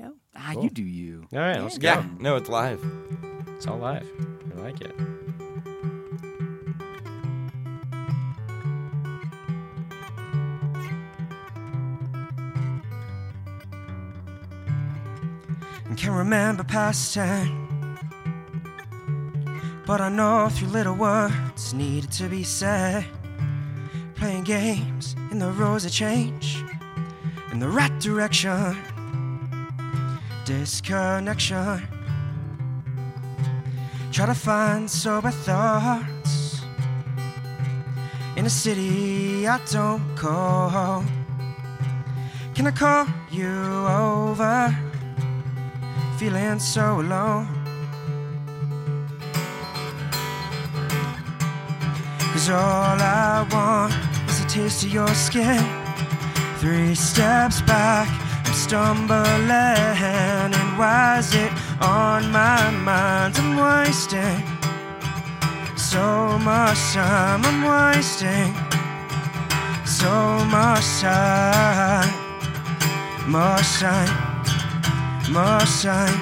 go. You do you. All right, let's go. Yeah, no, it's live. It's all live. I like it. And can't remember past 10, but I know a few little words needed to be said. Playing games in the roads of change, in the right direction. Disconnection. Try to find sober thoughts in a city I don't call. Can I call you over? Feeling so alone. 'Cause all I want is a taste of your skin. 3 steps back, I'm stumbling, and why is it on my mind? I'm wasting so much time. I'm wasting so much time. Much time. Much time.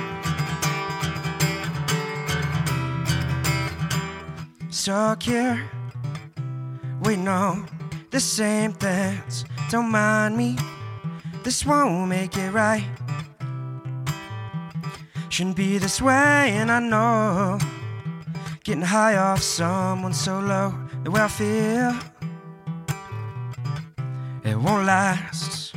Stuck here, waiting on the same things. Don't mind me, this won't make it right. Shouldn't be this way, and I know. Getting high off someone so low, the way I feel, it won't last.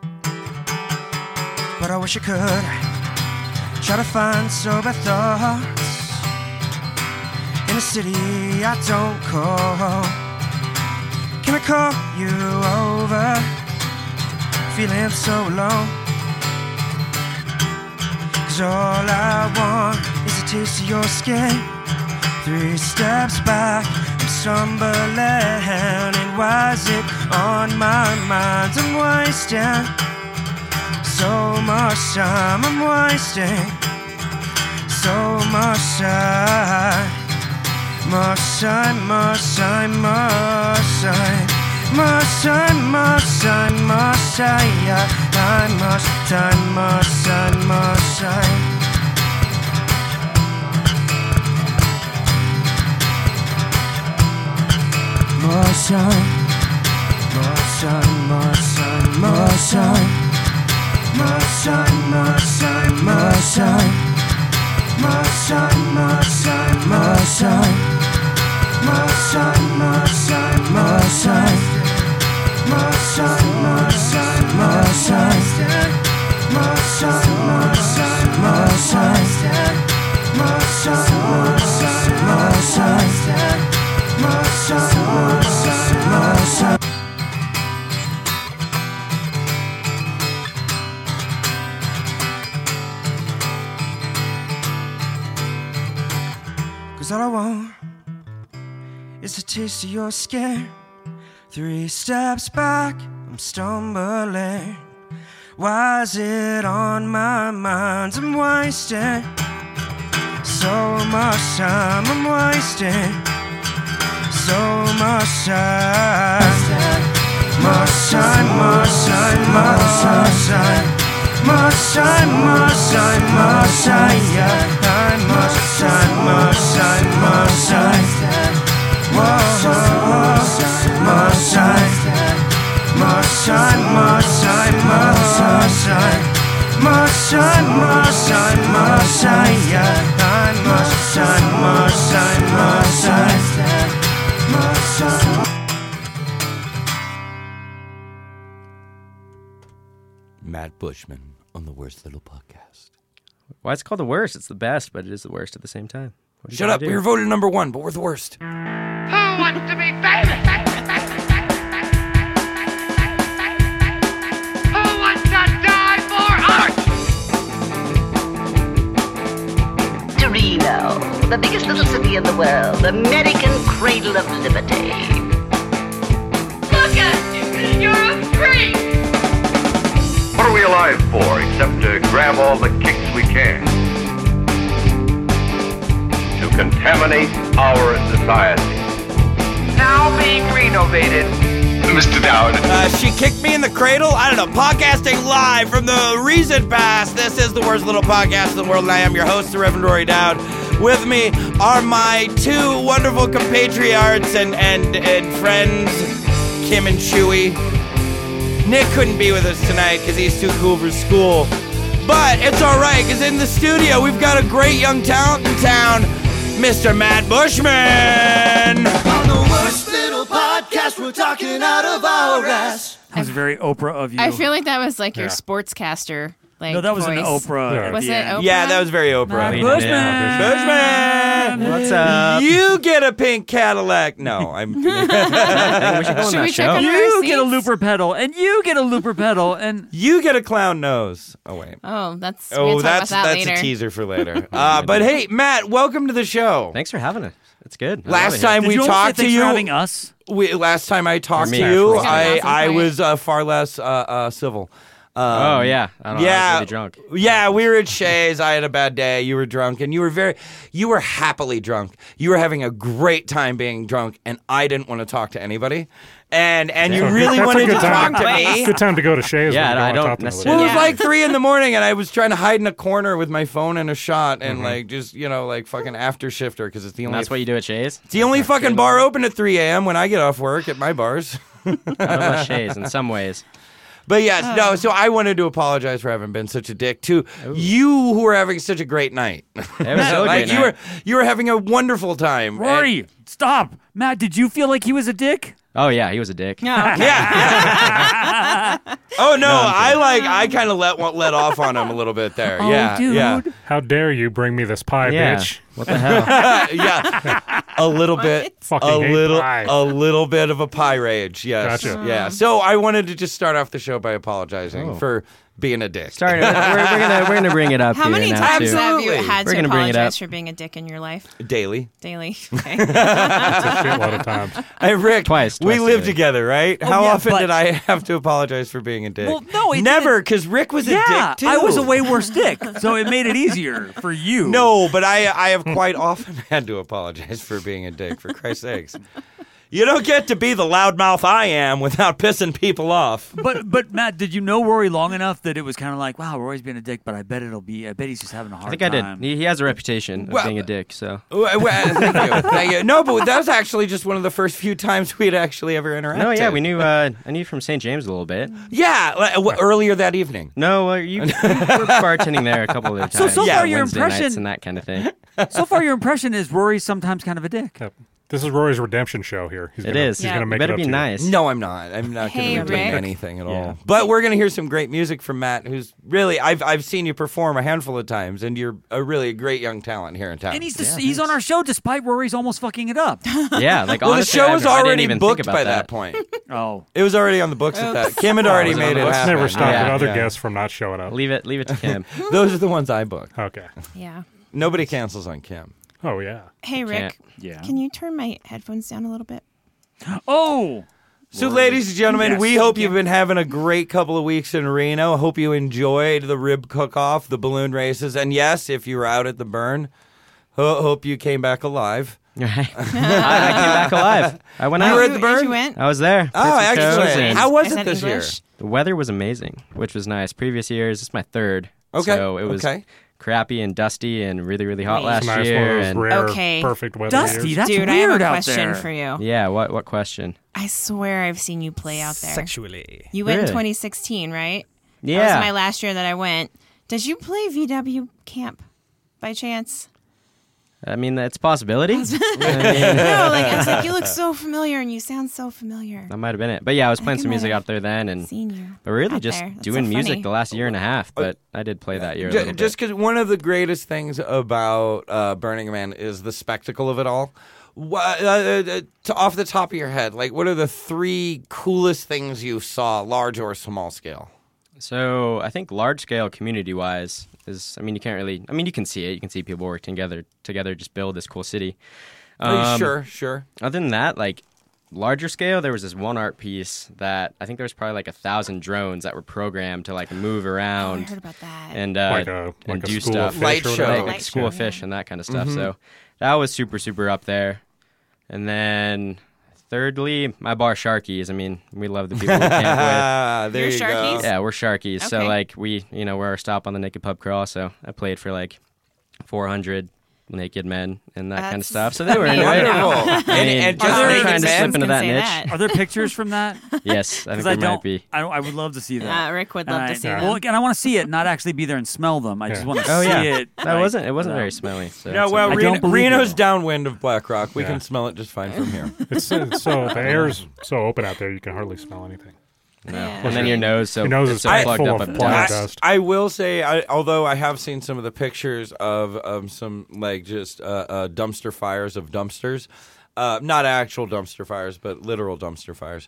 But I wish I could try to find sober thoughts in a city I don't call. Can I call you over? Feeling so alone. 'Cause all I want is a taste of your skin. 3 steps back, I'm stumbling, and why is it on my mind? I'm wasting so much time. I'm wasting so much time. Much time, much time, much time. Much time, much time, much time, yeah. Much time, much time, much time. Much time, much time, much time, much time. Much time, much time, much time. Much time, much time, much time. Much time, much time, much time. Much time, much time, much time. Much time, much time, much time. Much time, much time, much time. Much time, much time, much time. 'Cause all I want is a taste of your skin. 3 steps back, I'm stumbling. Why is it on my mind? I'm wasting so much time. I'm wasting so much time. Much time, much time, much time. Much time, much time, much time, yeah. Much time, much time, much time. Whoa, much time. Much time, much time, much time. Much time, much time, much time, yeah. Much time, much time, much time. Much time. Matt Bushman on the Worst Little Podcast. Why it's called the worst? It's the best, but it is the worst at the same time. Shut up. We were voted number 1, but we're the worst. Who wants to be famous? Who wants to die for art? Torino, the biggest little city in the world, American cradle of liberty. Look at you! You're a freak! What are we alive for except to grab all the kicks we can? To contaminate our society. Now being renovated. To Mr. Dowd? She kicked me in the cradle. I don't know. Podcasting live from the recent past. This is the worst little podcast in the world, and I am your host, the Reverend Rory Dowd. With me are my two wonderful compatriots and friends, Kim and Chewy. Nick couldn't be with us tonight because he's too cool for school. But it's all right, because in the studio, we've got a great young talent in town, Mr. Matt Bushman. On the worst little podcast, we're talking out of our ass. That was very Oprah of you. I feel like that was like your sportscaster. No, that was an Oprah. Was it Oprah? Yeah, that was very Oprah. Bushman! Bushman! What's up? You get a pink Cadillac. No, I'm... We should go on Should that we check show. on our You get a seats? looper pedal, and you get a looper pedal, and You get a clown nose. Oh, wait. Oh, that's we Oh, can talk that's about that later. a teaser for later. But hey, Matt, welcome to the show. Thanks for having us. It's good. I Last love it time here. we did you talked say to thanks you, for having us? last time I talked For to me. you, For us. I Awesome was far less civil. Oh, yeah. I don't know. I was really drunk. Yeah, we were at Shay's. I had a bad day. You were drunk, and you were happily drunk. You were having a great time being drunk, and I didn't want to talk to anybody. And you really that's a wanted good to time. talk to me. Good time to go to Shay's. Yeah, when you I don't talk to necessarily- Well, it nobody. was like 3 a.m, and I was trying to hide in a corner with my phone and a shot, and like just like fucking after shifter because it's the And only that's what you do at Shay's? it's the only fucking bar open at 3 a.m. when I get off work at my bars. I don't know Shay's in some ways. But yes, no. So I wanted to apologize for having been such a dick to you who were having such a great night. It was so Like great. you were having a wonderful time. Rory, stop. Matt, did you feel like he was a dick? Oh, yeah. He was a dick. Yeah. Oh no, I kind of let off on him a little bit there. Oh, yeah, dude. yeah, How dare you bring me this pie, Yeah. bitch? What the hell? yeah. A little bit, Fucking a hate little, pie. a little bit of a pie rage. Yes, Gotcha. yeah. So I wanted to just start off the show by apologizing Oh. for being a dick. Sorry, we're gonna bring it up How here many now, times too. have you Absolutely. had We're to gonna bring it apologize up. for being a dick in your life? Daily. Daily. Okay. It's a shitload of times. Hey Rick, Twice we live today. together, right? Oh, How yeah, often but- did I have to apologize for being a dick? Well, no, it never, didn't. because Rick was a Yeah, dick too. I was a way worse dick, so it made it easier for you. No, but I have quite often had to apologize for being a dick. For Christ's sakes, you don't get to be the loudmouth I am without pissing people off. But Matt, did you know Rory long enough that it was kind of like, wow, Rory's being a dick, but I bet he's just having a hard I think I time. did. He has a reputation of Well- being a dick, so. Well, thank you, thank you. No, but that was actually just one of the first few times we'd actually ever interacted. No, yeah, we knew. I knew you from St. James a little bit. Yeah, earlier that evening. No, you were bartending there a couple of times. so far your Wednesday impression- nights and that kind of thing. So far, your impression is Rory's sometimes kind of a dick. Yep. This is Rory's redemption show here. He's It gonna, is. He's Yeah. going to You make better it up be to you. nice. No, I'm not. I'm not Hey, going to redeem Rick. anything at Yeah. all. But we're going to hear some great music from Matt, who's really I've seen you perform a handful of times, and you're a really great young talent here in town. And he's on our show despite Rory's almost fucking it up. Yeah, like well, honestly, the show was I didn't already even booked think about by that point. Oh. It was already on the books at that. Kim had already was it on made the it books? Let's happen. never stop Yeah. other Yeah. guests from not showing up. Leave it to Kim. Those are the ones I booked. Okay. Yeah. Nobody cancels on Kim. Oh, yeah. Hey, Rick. Can't. Yeah. Can you turn my headphones down a little bit? Oh. So, ladies and gentlemen, Yes. we hope you've been having a great couple of weeks in Reno. Hope you enjoyed the rib cook-off, the balloon races, and yes, if you were out at the burn, hope you came back alive. I came back alive. I went You out. were at the burn? You went? I was there. Oh, Played some shows excellent. and How was Is it that this year? English? The weather was amazing, which was nice. Previous years, this is my third. Okay. So it was Okay. crappy and dusty and really, really hot Wait. last Nice one year. of those And rare, Okay. perfect weather Dusty, years. that's Dude, I weird have a out question there. for you. yeah, what question? I swear I've seen you play out there. Sexually. You went in Really? 2016, right? That Yeah. was my last year that I went. Did you play VW Camp by chance? I mean, it's a possibility. No, like it's like you look so familiar and you sound so familiar. That might have been it. But yeah, I was playing think some I music might out there then, and Seen you. but really out just there. That's doing so music funny. the last year and a half. But I did play that year a little bit. Just because one of the greatest things about Burning Man is the spectacle of it all. Off the top of your head, like what are the 3 coolest things you saw, large or small scale? So I think large scale community wise is, I mean, you can't really, I mean, you can see it. You can see people working together, just build this cool city. Sure. Other than that, like larger scale, there was this one art piece that I think there was probably like 1,000 drones that were programmed to like move around. I heard about that. And Like and a do school stuff. of fish Light or show. whatever. Like Light School show, of Fish yeah. and that kind of stuff. So that was super, super up there. And then thirdly, my bar Sharkies. I mean, we love the people we camp with. There you Sharkies? go. Yeah, we're Sharkies. So Okay. like we're our stop on the Naked Pub Crawl. So I played for like 400 naked men and that kind of That's stuff. So they were into it. Wonderful. I mean, and are just there naked trying to men? slip into that Say niche. that. Are there pictures from that? Yes, I think Because there I might don't. be. I would love to see that. Rick would love to see Well, them. and I want to see it, not actually be there and smell them. I just want to Oh see yeah, it. that wasn't. It wasn't very smelly. So Yeah, it's well, okay. I don't believe Reno's you. downwind of Black Rock. We Yeah. can smell it just fine from here. It's so the air's so open out there, you can hardly smell anything. No. Yeah. And then your nose, so Your nose it's is so plugged full up of with fly dust. dust. I will say, although I have seen some of the pictures of some like just dumpster fires of dumpsters, not actual dumpster fires, but literal dumpster fires.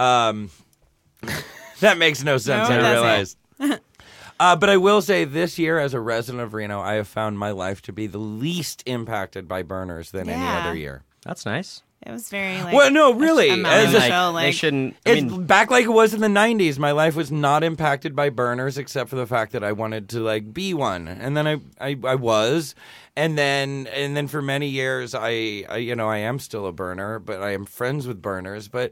That makes no sense. No, it I doesn't. realize. But I will say, this year, as a resident of Reno, I have found my life to be the least impacted by burners than any Yeah. other year. That's nice. It was very like. Well, no, really. A As mountain a- show, They like, shouldn't. I It's mean, back like it was in the 90s. My life was not impacted by burners except for the fact that I wanted to like be one. And then I was. And then for many years I am still a burner, but I am friends with burners, but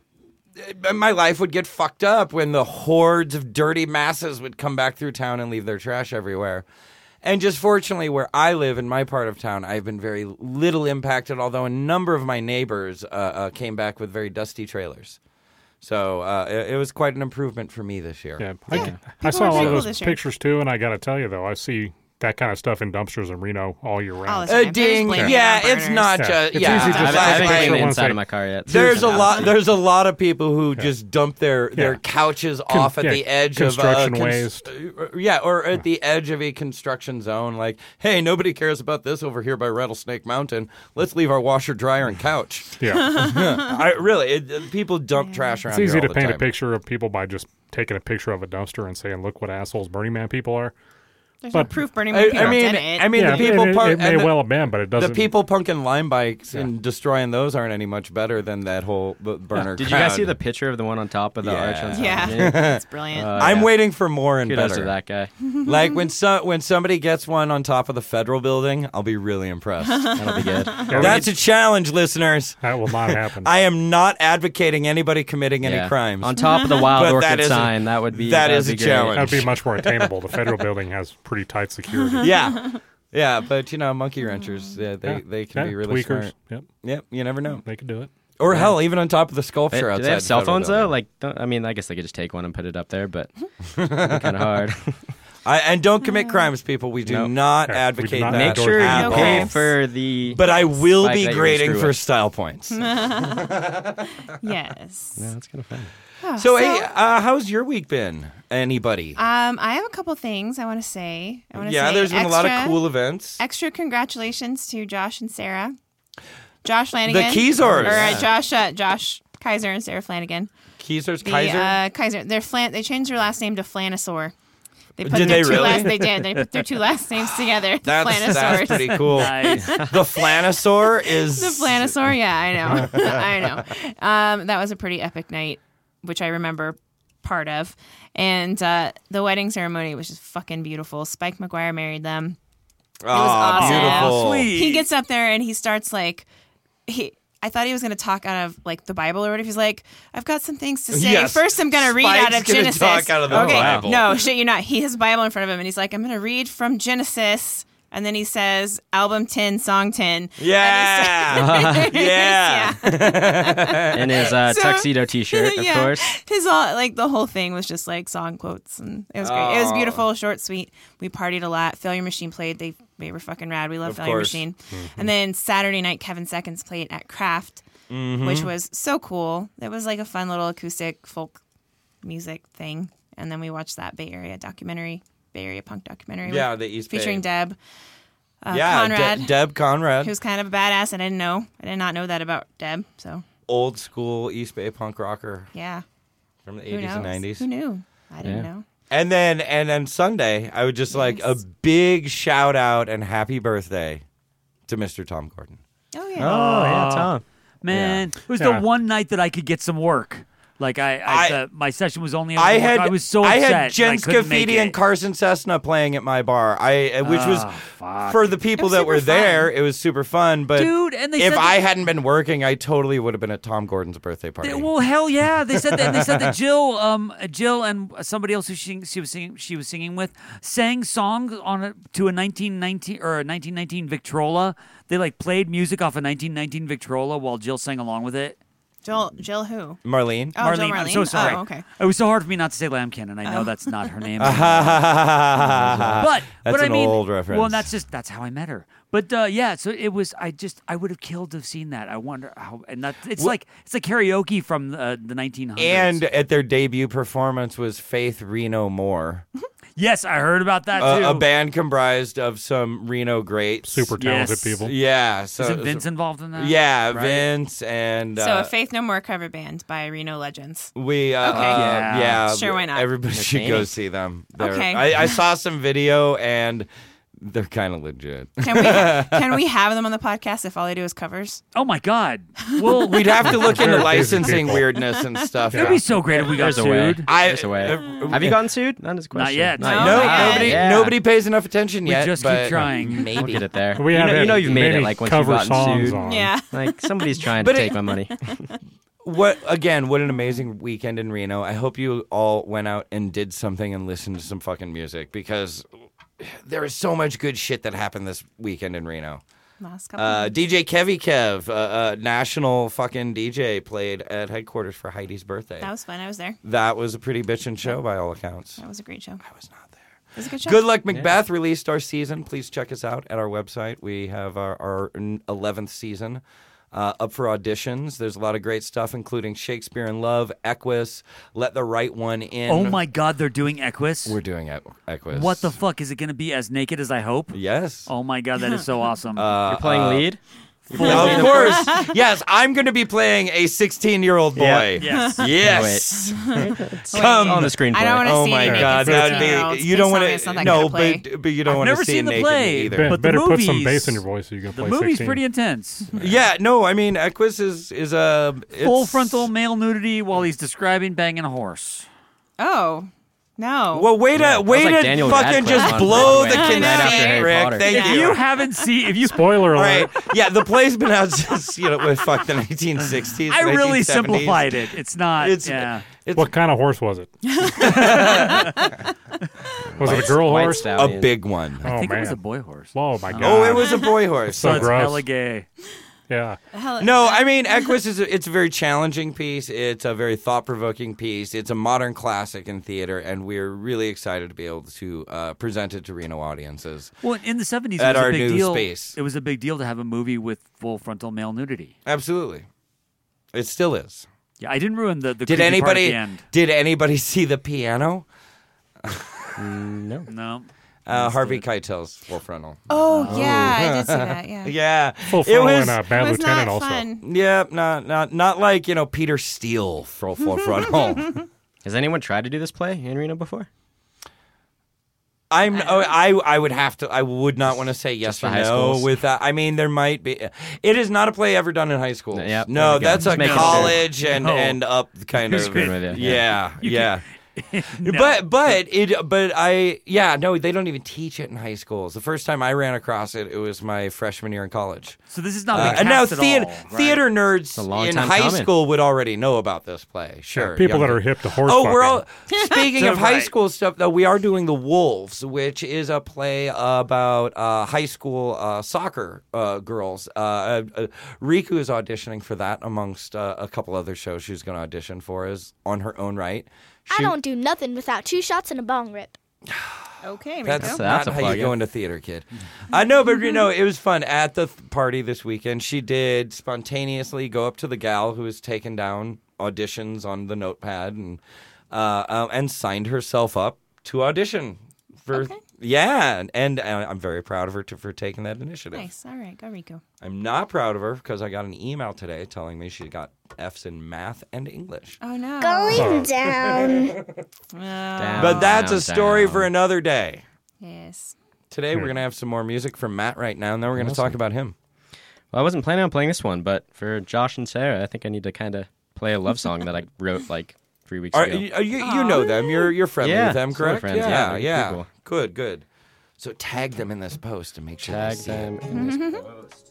my life would get fucked up when the hordes of dirty masses would come back through town and leave their trash everywhere. And just fortunately, where I live in my part of town, I've been very little impacted, although a number of my neighbors came back with very dusty trailers. So it was quite an improvement for me this year. Yeah, Yeah. I saw a People lot are of cool those this year. pictures too, and I got to tell you though, I see that kind of stuff in dumpsters in Reno all year round. all the time. They're just Ding. blaming it Yeah, on it's burners. not Yeah. just... It's Yeah, easy to I just haven't like cleaned the someone inside say- of my car yet. There's a lot of people who just dump their Yeah. couches off at yeah, the edge construction of waste. or at the edge of a construction zone. Like, hey, nobody cares about this over here by Rattlesnake Mountain. Let's leave our washer, dryer, and couch. Yeah, People dump trash around. it's easy here to all the paint a time. picture of people by just taking a picture of a dumpster and saying, "Look what assholes Burning Man people are." There's But- no proof Burning Man people did it. I mean, Yeah, the people it, park. it may and the- well have been, but it The doesn't. people punking lime bikes and destroying those aren't any much better than that whole burner. Did you guys crowd. see the picture of the one on top of the arch? On Yeah. top of Yeah, it? that's brilliant. I'm yeah. waiting for more and Kudos better. to that guy. Like when somebody gets one on top of the federal building, I'll be really impressed. That'll be good. That's a challenge, listeners. That will not happen. I am not advocating anybody committing any Yeah. crimes. On top of the Wild But that Orchid is a- sign, that would be that that'd is be a great. challenge. That would be much more attainable. The federal building has pretty tight security. Yeah, but monkey wrenchers, they can be really tweakers. smart. Yep, Yep, you never know. they could do it. Or hell, even on top of the They, sculpture do outside. they have the cell federal phones though? building. Like, I guess they could just take one and put it up there, but kind of hard. And don't commit crimes, people. We do Nope. not Yeah, we do advocate not that. Make endorse sure you at pay all. for the. But I will Spike be that you grading screw for with. style points. Yes. No, that's kind of fun. So, hey, how's your week been? Anybody? I have a couple things I want to say. There's been a lot of cool events. Extra congratulations to Josh and Sarah. Josh Flanagan. The Keysors. Or Josh Kaiser and Sarah Flanagan. Keysors, The, Kaiser? Kaiser. They changed their last name to Flanasaur. They put Did their they two really? They did. They put their two last names together. The That's Flanasaurs. pretty cool. Nice. The Flanasaur is... The Flanasaur, yeah, I know. I know. That was a pretty epic night, which I remember part of. And the wedding ceremony was just fucking beautiful. Spike McGuire married them. Oh, awesome. beautiful. Sweet. He gets up there and he starts like... I thought he was going to talk out of like the Bible or whatever. He's like, I've got some things to say. Yes. First, I'm going to read Spike's out of gonna Genesis. talk out of the okay. Bible. No, shit, you're not. He has a Bible in front of him and he's like, I'm going to read from Genesis. And then he says, album 10, song 10. Yeah. Yeah. And his So- tuxedo T-shirt, of course. His the whole thing was just like song quotes, and it was great. It was beautiful, short, sweet. We partied a lot. Failure Machine played. They were fucking rad. We love Of Failure course. Machine. And then Saturday night, Kevin Seconds played at Kraft, which was so cool. It was like a fun little acoustic folk music thing. And then we watched that Bay Area punk documentary. Yeah, the East Bay. featuring Deb. Conrad. Deb Conrad. Who's kind of a badass. I didn't know. I did not know that about Deb. So Old school East Bay punk rocker yeah. from the Who 80s knows? and 90s. Who knew? I didn't Yeah. know. And then Sunday, I would just like a big shout out and happy birthday to Mr. Tom Gordon. Oh yeah. Oh, yeah, Tom. Man, it was Yeah. the one night that I could get some work. Like my session was only. I was so upset. I had Jens couldn't make Graffiti and it. Carson Cessna playing at my bar. Which was for the people that were there. It was super fun. But dude, and they if said I hadn't been working, I totally would have been at Tom Gordon's birthday party. Well, hell yeah! They said that. They said that Jill and somebody else who she was singing with sang songs to a 1919 or a 1919 Victrola. They like played music off a 1919 Victrola while Jill sang along with it. Jill who? Marlene. Oh, Jill Marlene. I'm so sorry. Oh, okay. It was so hard for me not to say Lambkin, and I know that's not her name. That's I an mean, old reference. Well, that's how I met her. But yeah, so it was. I would have killed to have seen that. I wonder how. And that it's like karaoke from the 1900s. And at their debut performance was Faith Reno Moore. Yes, I heard about that too. A band comprised of some Reno greats, super talented people. Yeah, so is Vince involved in that? Yeah, right? Vince and so a Faith No More cover band by Reno legends. We Sure, why not? Everybody should go see them. Okay. I saw some video and they're kind of legit. Can we have them on the podcast if all they do is covers? Oh my God! Well, we'd have to look into licensing weirdness and stuff. It'd be so great if we got sued. There's a way. Have you gotten sued? Not as a question. Not yet. Nobody pays enough attention yet. We just keep trying. Maybe we'll get it there. We you know you've made it like once you've cover gotten songs sued. on. Yeah. Like somebody's trying to take my money. What an amazing weekend in Reno. I hope you all went out and did something and listened to some fucking music because there is so much good shit that happened this weekend in Reno. Last couple of DJ Kevy Kev, national fucking DJ, played at headquarters for Heidi's birthday. That was fun. I was there. That was a pretty bitchin' show by all accounts. That was a great show. I was not there. It was a good show. Good Luck Macbeth released our season. Please check us out at our website. We have our 11th season up for auditions. There's a lot of great stuff, including Shakespeare in Love, Equus, Let the Right One In. Oh my God, they're doing Equus? We're doing Equus. What the fuck? Is it going to be As Naked as I Hope? Yes. Oh my God, that is so awesome. You're playing lead? Of course. Yes, I'm going to be playing a 16-year-old boy. Yes. Yes. Come on the screenplay. I don't want to Oh see my any God, naked that'd 16-year-olds. be. You don't want It's not to. that No, good a play. but you don't want to never see seen a the naked play, me either. but the better put some movies- bass in your voice so you can the play movie's 16. pretty intense. Yeah, no, I mean, Equus is a Full frontal male nudity while he's describing banging a horse. Oh. No. Well, way to like Daniel fucking Radcliffe just on blow the Broadway. conceit, Right after Harry Rick. Potter. Thank If you. you haven't seen, if you Spoiler All alert. right. Yeah, the play's been out since with fuck the 1960s. I really 1970s. simplified it. It's not. It's- yeah. What kind of horse was it? Was it a girl White horse? A stallion. big one. Oh, I think man. it was a boy horse. Oh, my God. Oh, it was a boy horse. So it's gross. hella gay. Yeah. No, I mean, Equus it's a very challenging piece. It's a very thought-provoking piece. It's a modern classic in theater, and we're really excited to be able to present it to Reno audiences. Well, in the 70s, At it was our a big new deal. space. It was a big deal to have a movie with full frontal male nudity. Absolutely. It still is. Yeah, I didn't ruin the Did creepy part at the anybody end. see the piano? No. No. Harvey Keitel's Full Frontal. Oh, yeah. I did see that. Yeah. Yeah. Full Frontal and Bad It was Lieutenant not also. fun. Yeah, not like, Peter Steele for Full Frontal. Has anyone tried to do this play in Reno before? I would not want to say yes Just or the high no schools? with that. I mean, there might be. It is not a play ever done in high school. Yep, No, there we go. that's Just a making college sure. and up kind of. Agreeing with you. Yeah. No. But they don't even teach it in high schools. The first time I ran across it, it was my freshman year in college. So this is not the and now cast at all, right? theater nerds a long in time high coming. school would already know about this play. Sure, People that younger. are hip to horse Oh, fucking. we're all speaking of high Right. school stuff. Though we are doing The Wolves, which is a play about high school soccer girls. Riku is auditioning for that, amongst a couple other shows she's going to audition for, is on her own right. I don't do nothing without 2 shots and a bong rip. Okay, That's Rico. not a how you plug-in. go into theater, kid. I know, but it was fun at the party this weekend. She did spontaneously go up to the gal who was taking down auditions on the notepad and signed herself up to audition for. Okay. Yeah, and I'm very proud of her for taking that initiative. Nice. All right. Go, Rico. I'm not proud of her because I got an email today telling me she got F's in math and English. Oh, no. Going down. But that's down, a story down. for another day. Yes. Today we're going to have some more music from Matt right now, and then we're going to talk about him. Well, I wasn't planning on playing this one, but for Josh and Sarah, I think I need to kind of play a love song that I wrote like 3 weeks Are ago. you know them? You're friendly Yeah, with them, sort of correct? friends. Yeah, they're yeah. cool. Good. So tag them in this post and make sure Tag they see them it. in this post.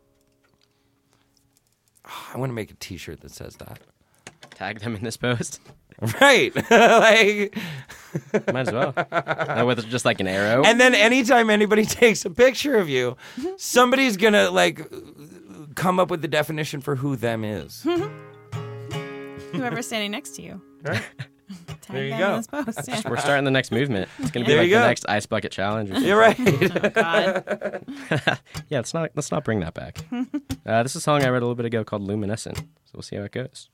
I want to make a T-shirt that says that. Tag them in this post. Right. Like, might as well. With just like an arrow. And then anytime anybody takes a picture of you, somebody's gonna like come up with the definition for who them is. Whoever's standing next to you. Right. Tag There you them go. in this post, yeah. We're starting the next movement. It's gonna be There like you the go. next ice bucket challenge. You're right. Oh, God. Yeah, let's not bring that back. This is a song I read a little bit ago called Luminescent. So we'll see how it goes.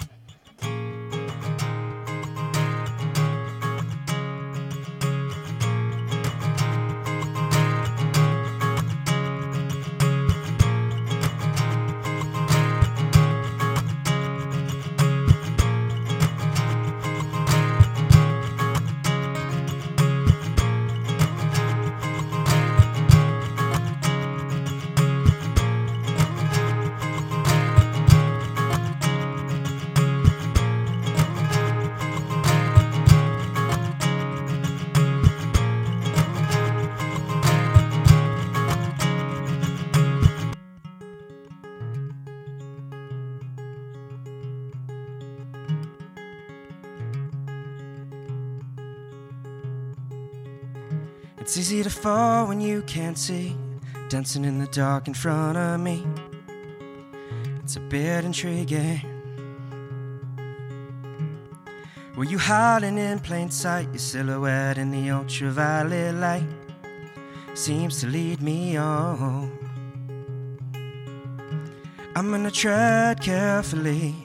It's easy to fall when you can't see, dancing in the dark in front of me. It's a bit intriguing. Were you hiding in plain sight? Your silhouette in the ultraviolet light seems to lead me on. I'm gonna tread carefully,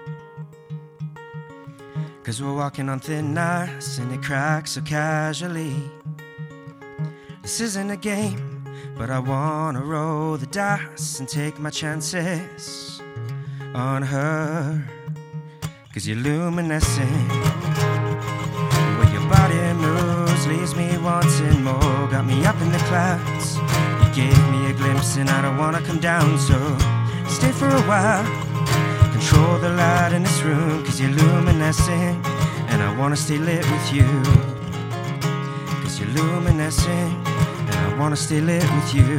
'cause we're walking on thin ice and it cracks so casually. This isn't a game, but I wanna roll the dice and take my chances on her, 'cause you're luminescent. The way your body moves leaves me wanting more. Got me up in the clouds, you gave me a glimpse and I don't wanna come down, so stay for a while. Control the light in this room, 'cause you're luminescent, and I wanna stay lit with you, 'cause you're luminescent, and I wanna stay lit with you.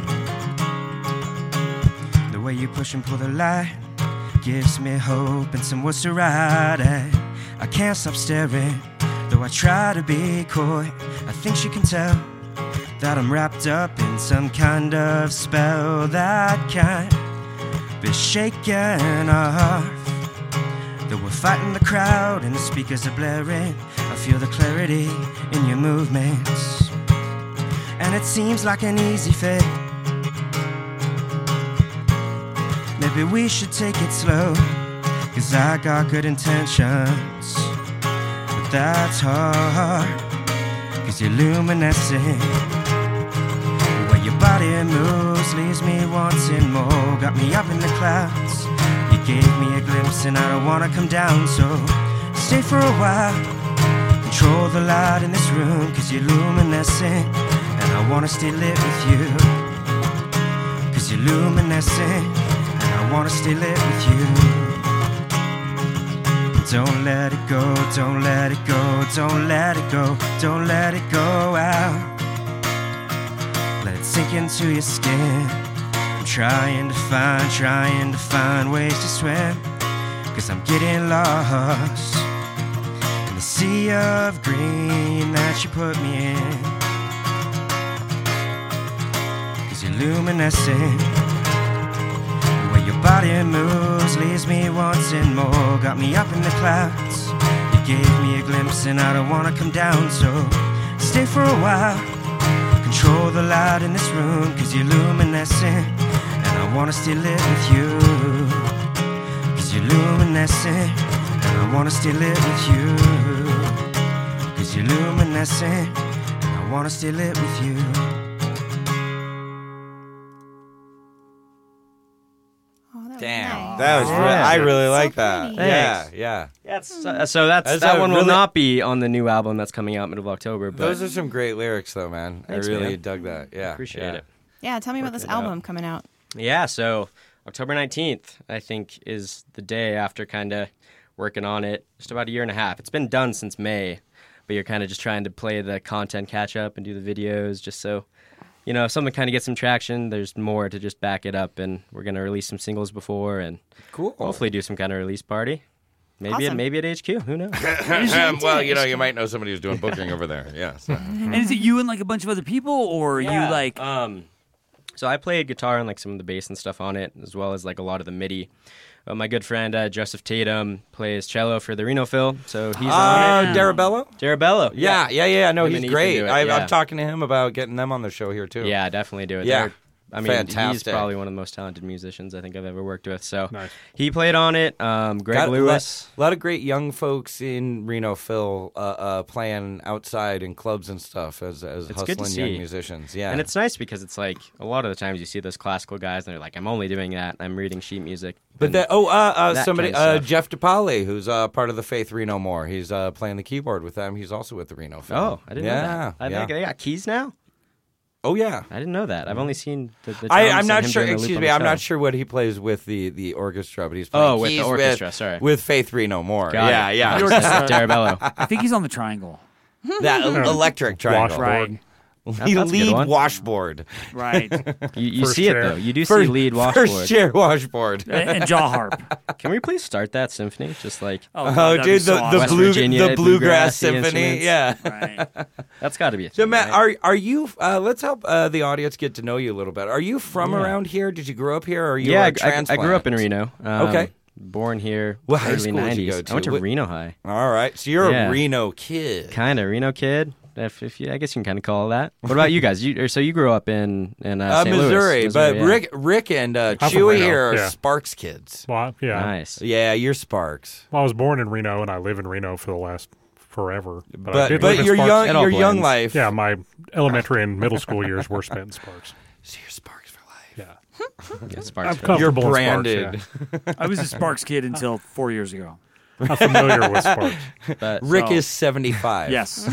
The way you push and pull the light gives me hope and some words to write at. I can't stop staring, though I try to be coy. I think she can tell that I'm wrapped up in some kind of spell that can't be shaken off. Though we're fighting the crowd and the speakers are blaring, I feel the clarity in your movements, and it seems like an easy fit. Maybe we should take it slow, 'cause I got good intentions, but that's hard, 'cause you're luminescent. The way your body moves leaves me wanting more. Got me up in the clouds, you gave me a glimpse and I don't wanna come down, so stay for a while. Control the light in this room, 'cause you're luminescent, and I wanna stay lit with you, 'cause you're luminescent, and I wanna stay lit with you. Don't let it go, don't let it go, don't let it go, don't let it go out. Let it sink into your skin. I'm trying to find ways to swim, 'cause I'm getting lost in the sea of green that you put me in, 'cause you're luminescent. The way your body moves leaves me wanting more. Got me up in the clouds, you gave me a glimpse and I don't wanna come down, so stay for a while. Control the light in this room, 'cause you're luminescent, and I wanna stay lit with you, 'cause you're luminescent, and I wanna stay lit with you, 'cause you're luminescent, and I wanna stay lit with you. Damn, that was I really like that. Thanks. Yeah. So that a one will really- not be on the new album that's coming out middle of October. But Those are some great lyrics, though, man. Thanks, I really man. dug that. Yeah, appreciate it. Yeah, tell me about Working this it out. album coming out. Yeah, so October 19th, I think, is the day after kind of working on it. Just about a year and a half. It's been done since May, but you're kind of just trying to play the content catch up and do the videos just so, if something kind of gets some traction, there's more to just back it up. And we're going to release some singles before and hopefully do some kind of release party. Maybe at HQ. Who knows? Well, you might know somebody who's doing booking over there. Yeah. So. And is it you and like a bunch of other people, or you like? So I played guitar and like some of the bass and stuff on it, as well as like a lot of the MIDI. My good friend Joseph Tatum plays cello for the Reno Phil, so he's on it. Darabello? Darabello. Yeah. No, Him he's and great. Ethan do it, I'm talking to him about getting them on the show here too. Yeah, definitely do it. Yeah. He's Fantastic. probably one of the most talented musicians I think I've ever worked with. So Nice. he played on it. Greg Lewis. A lot of great young folks in Reno Phil playing outside in clubs and stuff as hustling young musicians. Yeah, and it's nice because it's like a lot of the times you see those classical guys and they're like, I'm only doing that. I'm reading sheet music. But somebody, kind of Jeff DePaule, who's part of the Faith Reno More. He's playing the keyboard with them. He's also with the Reno Phil. Oh, I didn't know that. I think they got keys now. Oh yeah, I didn't know that. I've only seen the I'm not sure. Excuse me, I'm not sure what he plays with the orchestra, but he's playing with keys the orchestra. Sorry, with Faith Reno More. Got it. Yeah. Darabello. I think he's on the triangle. That electric triangle. Right. Lead washboard. Right. You see it, though. You do see lead washboard. First chair washboard. And jaw harp. Can we please start that symphony? Just like... dude, the Bluegrass Symphony. Instruments. Yeah. Right. That's got to be a So, thing, Matt, right? are you... let's help the audience get to know you a little bit. Are you from around here? Did you grow up here, or are you a transplant? I grew up in Reno. Okay. Born here, What high early school 90s. did you go to? I went to Reno High. All right. So you're a Reno kid. Kind of Reno kid. If you, I guess you can kind of call it that. What about you guys? So you grew up in St. Missouri, Louis, but yeah. Rick and Chewy here are Sparks kids. Well, yeah. Nice. Yeah, you're Sparks. Well, I was born in Reno, and I live in Reno for the last forever. But I did but live in your Sparks. young life. Yeah, my elementary and middle school years were spent in Sparks. So you're Sparks for life. Yeah. Yeah, Sparks. I'm comfortable You're in Sparks, branded. yeah. I was a Sparks kid until 4 years ago. I'm familiar with Sparks. But, Rick is 75. Yes.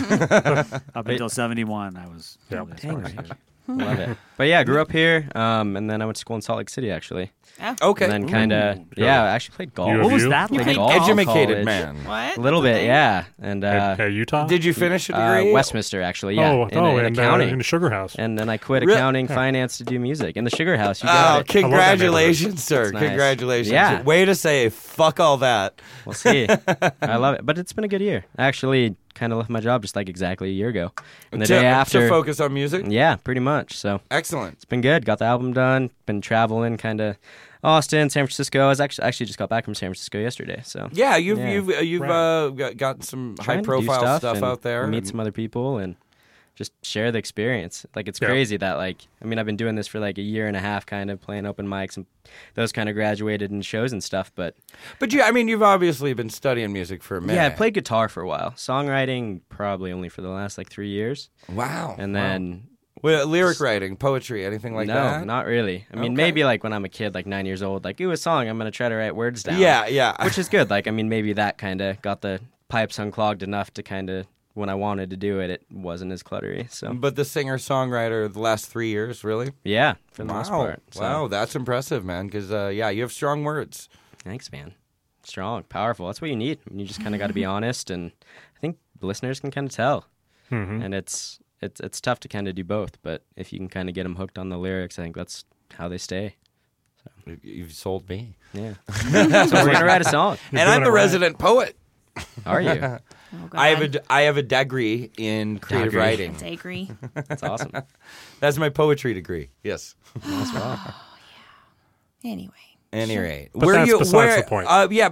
Up until 71, I was. Yeah. a Sparks kid. Love it. But yeah, I grew up here, and then I went to school in Salt Lake City, actually. Okay. And then kind of, I actually played golf. What was that? Played like? golf in Educated college. man. What? A little bit, yeah. And At Utah? Did you finish a degree? Westminster, actually, yeah. in accounting. in the Sugar House. And then I quit Really? accounting, finance to do music. In the Sugar House, you got it. Congratulations, sir. That's nice. Congratulations. Yeah. Way to say, fuck all that. We'll see. I love it. But it's been a good year. I actually kind of left my job just like exactly a year ago. And the day after. To focus on music? Yeah, pretty much. So Excellent. it's been good. Got the album done. Been traveling kind of Austin, San Francisco. I was actually just got back from San Francisco yesterday. So Yeah, you've gotten some Trying to do high-profile stuff and out there. Meet some other people and just share the experience. Like, it's crazy that, like, I mean, I've been doing this for like a year and a half, kind of playing open mics, and those kind of graduated in shows and stuff. But you've obviously been studying music for a minute. yeah, I played guitar for a while. Songwriting probably only for the last like 3 years. Wow. And then Well, lyric writing, poetry, anything like that? No, not really. I mean, maybe like when I'm a kid, like 9 years old, like, ooh, a song, I'm going to try to write words down. Yeah. Which is good. Like, I mean, maybe that kind of got the pipes unclogged enough to kind of, when I wanted to do it, it wasn't as cluttery. So, But the singer-songwriter the last 3 years, really? yeah, for the most part. So. Wow, that's impressive, man, because, you have strong words. Thanks, man. Strong, powerful. That's what you need. You just kind of got to be honest, and I think listeners can kind of tell. Mm-hmm. And it's tough to kind of do both, but if you can kind of get them hooked on the lyrics, I think that's how they stay. So. You've sold me. Yeah. So we're going to write a song. And I'm the resident poet. Are you? Oh, God. I have a degree in creative writing. Degree. That's awesome. That's my poetry degree. Yes. That's well. Anyway. Anyway, But that's besides the point.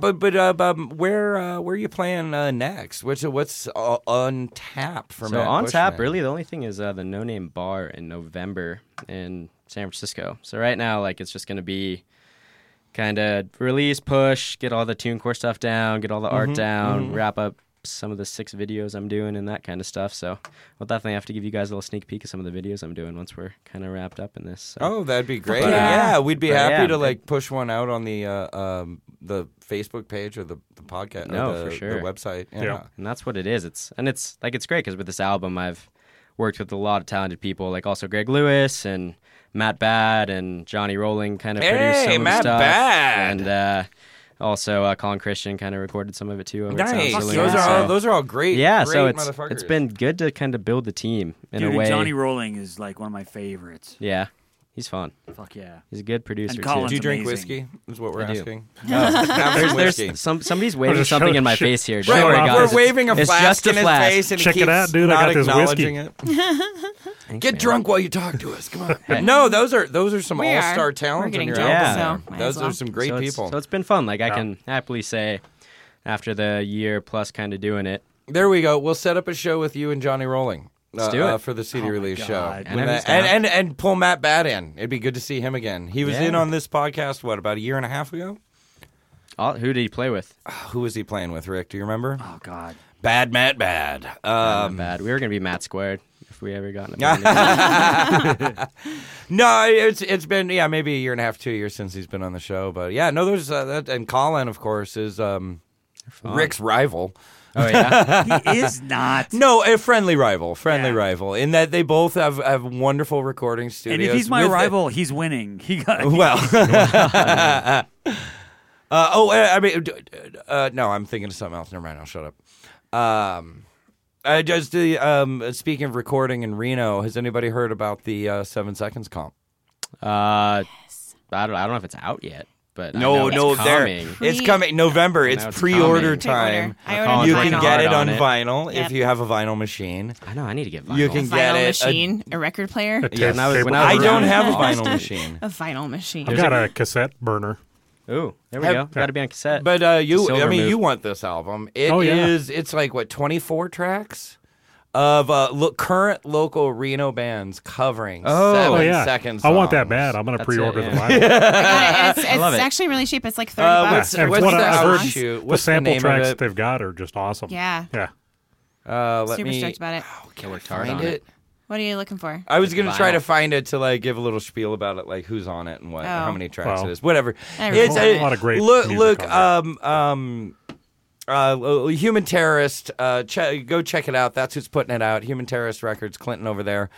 where are you playing next? What's on tap for So Matt on Bushman? tap, really, the only thing is the No Name Bar in November in San Francisco. So right now, like, it's just going to be kind of release, push, get all the TuneCore stuff down, get all the art down, wrap up some of the 6 videos I'm doing and that kind of stuff. So I'll definitely have to give you guys a little sneak peek of some of the videos I'm doing once we're kind of wrapped up in this. So. Oh, that'd be great. But, yeah, we'd be happy yeah, to like push one out on the Facebook page or the podcast. No, or for sure. The website. Yeah. And that's what it is. It's great because with this album, I've worked with a lot of talented people, like also Greg Lewis and Matt Bad and Johnny Rowling kind of produced some of the Matt stuff. Bad. And also Colin Christian kind of recorded some of it too. Over at Nice. Sounds Those are those are all great. Yeah, great so motherfuckers. it's been good to kind of build the team in Dude, a way. Johnny Rowling is like one of my favorites. Yeah, he's fun. Fuck yeah. He's a good producer And too. Colin's Do you drink amazing. whiskey? Is what we're I do. asking. Have some whiskey. There's somebody's waving just something show- in my show- face here. Right, Sorry, guys. we're waving a It's flask just a in his flask. face, and Check he it keeps out, dude. I not got this acknowledging whiskey. it. Thanks, Get man. drunk while you talk to us. Come on. No, those are some We are. all-star We're talents getting on your drunk, album. so might Those as well. are some great So it's- people. So it's been fun. Like I can happily say, after the year plus kind of doing it, There we go. We'll set up a show with you and Johnny Rowling. Let's do it. For the CD Oh my release show. God. And When he's that- down. and pull Matt Bad in. It'd be good to see him again. He was Yeah. in on this podcast, about a year and a half ago? who did he play with? Who was he playing with, Rick? Do you remember? Oh God. Bad Matt Bad. Not bad. We were gonna be Matt Squared if we ever got in a band. No, it's been maybe a year and a half, 2 years since he's been on the show. But yeah, no, there's that, and Colin, of course, is Rick's rival. Oh yeah. He is not. No, a friendly rival, Yeah. rival. In that they both have wonderul recording studios. And if he's my with- rival, he's winning. He got well. No, I'm thinking of something else. Never mind. I'll shut up. Just speaking of recording in Reno, has anybody heard about the 7 Seconds comp? I don't know if it's out yet, but I No, know it's there. coming. It's coming November. I It's know it's pre-order coming. time. I ordered You vinyl. can get it on on it. vinyl Yep. if you have a vinyl machine. I know. I need to get vinyl. You can get Vinyl it. machine, a record player, Yes. When I was I don't around- have a vinyl machine. a vinyl machine. I've got a cassette burner. Ooh, there we go. Got to be on cassette. But Silver move. you want this album. It Oh, yeah. is. It's like 24 tracks of current local Reno bands covering 7 Oh yeah, Seconds. I want that songs. bad. I'm gonna That's pre-order it, the yeah. vinyl. I got it. It's love it. actually really cheap. It's like $30. What's And the what I've heard, outshoot? the What's the sample name tracks of it? they've got are just awesome. Yeah. Yeah. Let Super me. stoked about it. Can I worked hard find on it? it. What are you looking for? I was gonna try Vinyl. to find it to like give a little spiel about it, like who's on it and what, how many tracks Well, it is, whatever. Everything's It's on it. A lot of great look. music Human Terrorist. Go check it out. That's who's putting it out. Human Terrorist Records, Clinton over there.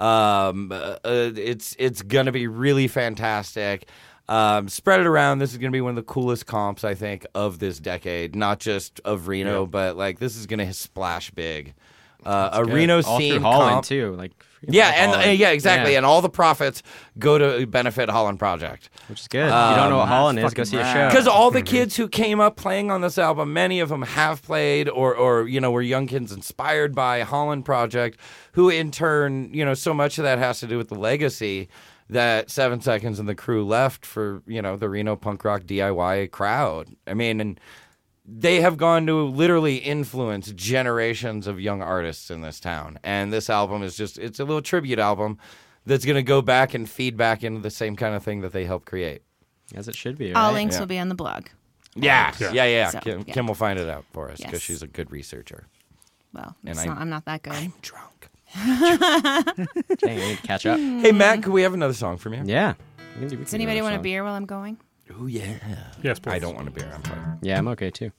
It's gonna be really fantastic. Spread it around. This is gonna be one of the coolest comps I think of this decade, not just of Reno, but like this is gonna splash big. A Good. Reno all scene through Holland comp. too. Like Yeah, Holland. and exactly, Yeah. and all the profits go to benefit Holland Project. Which is good. If you don't know what Holland is, go see a show. Because all the kids who came up playing on this album, many of them have played or were young kids inspired by Holland Project, who in turn, so much of that has to do with the legacy that 7 Seconds and the crew left for, the Reno punk rock DIY crowd. I mean, and they have gone to literally influence generations of young artists in this town. And this album is it's a little tribute album that's going to go back and feed back into the same kind of thing that they helped create. As it should be, All right? links Yeah. will be on the blog. Yeah. So, Kim, yeah. Kim will find it out for us because Yes. she's a good researcher. Well, And I'm not that good. I'm drunk. Dang, we need to catch up. Hey, Matt, could we have another song from you? Yeah. Does anybody want a beer while I'm going? Oh, yeah. Yes, please. I don't want a beer. I'm fine. Yeah, I'm okay too.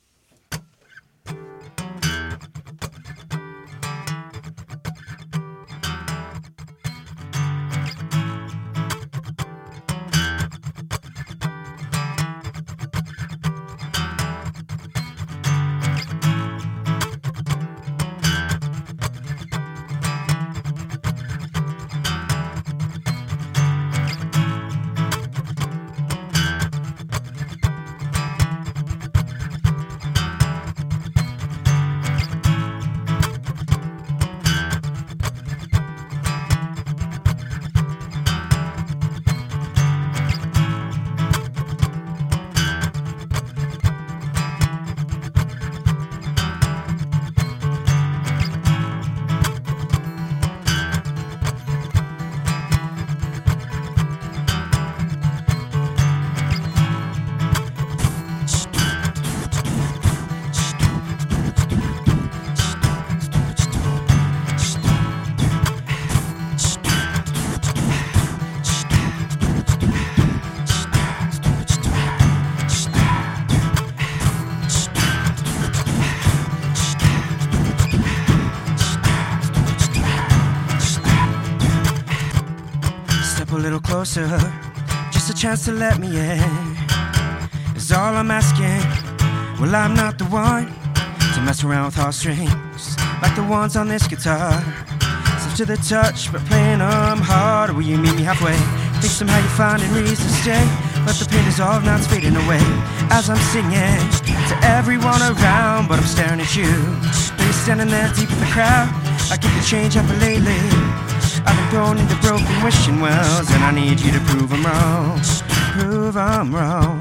a little closer, just a chance to let me in, is all I'm asking. Well, I'm not the one to mess around with heartstrings like the ones on this guitar. Soft to the touch, but playing them hard. Will you meet me halfway? Think somehow you're finding reasons to stay, but the pain is all now it's fading away as I'm singing to everyone around, but I'm staring at you. You're standing there deep in the crowd. I keep the change up lately. I've been thrown into broken wishing wells, and I need you to prove I'm wrong. Prove I'm wrong.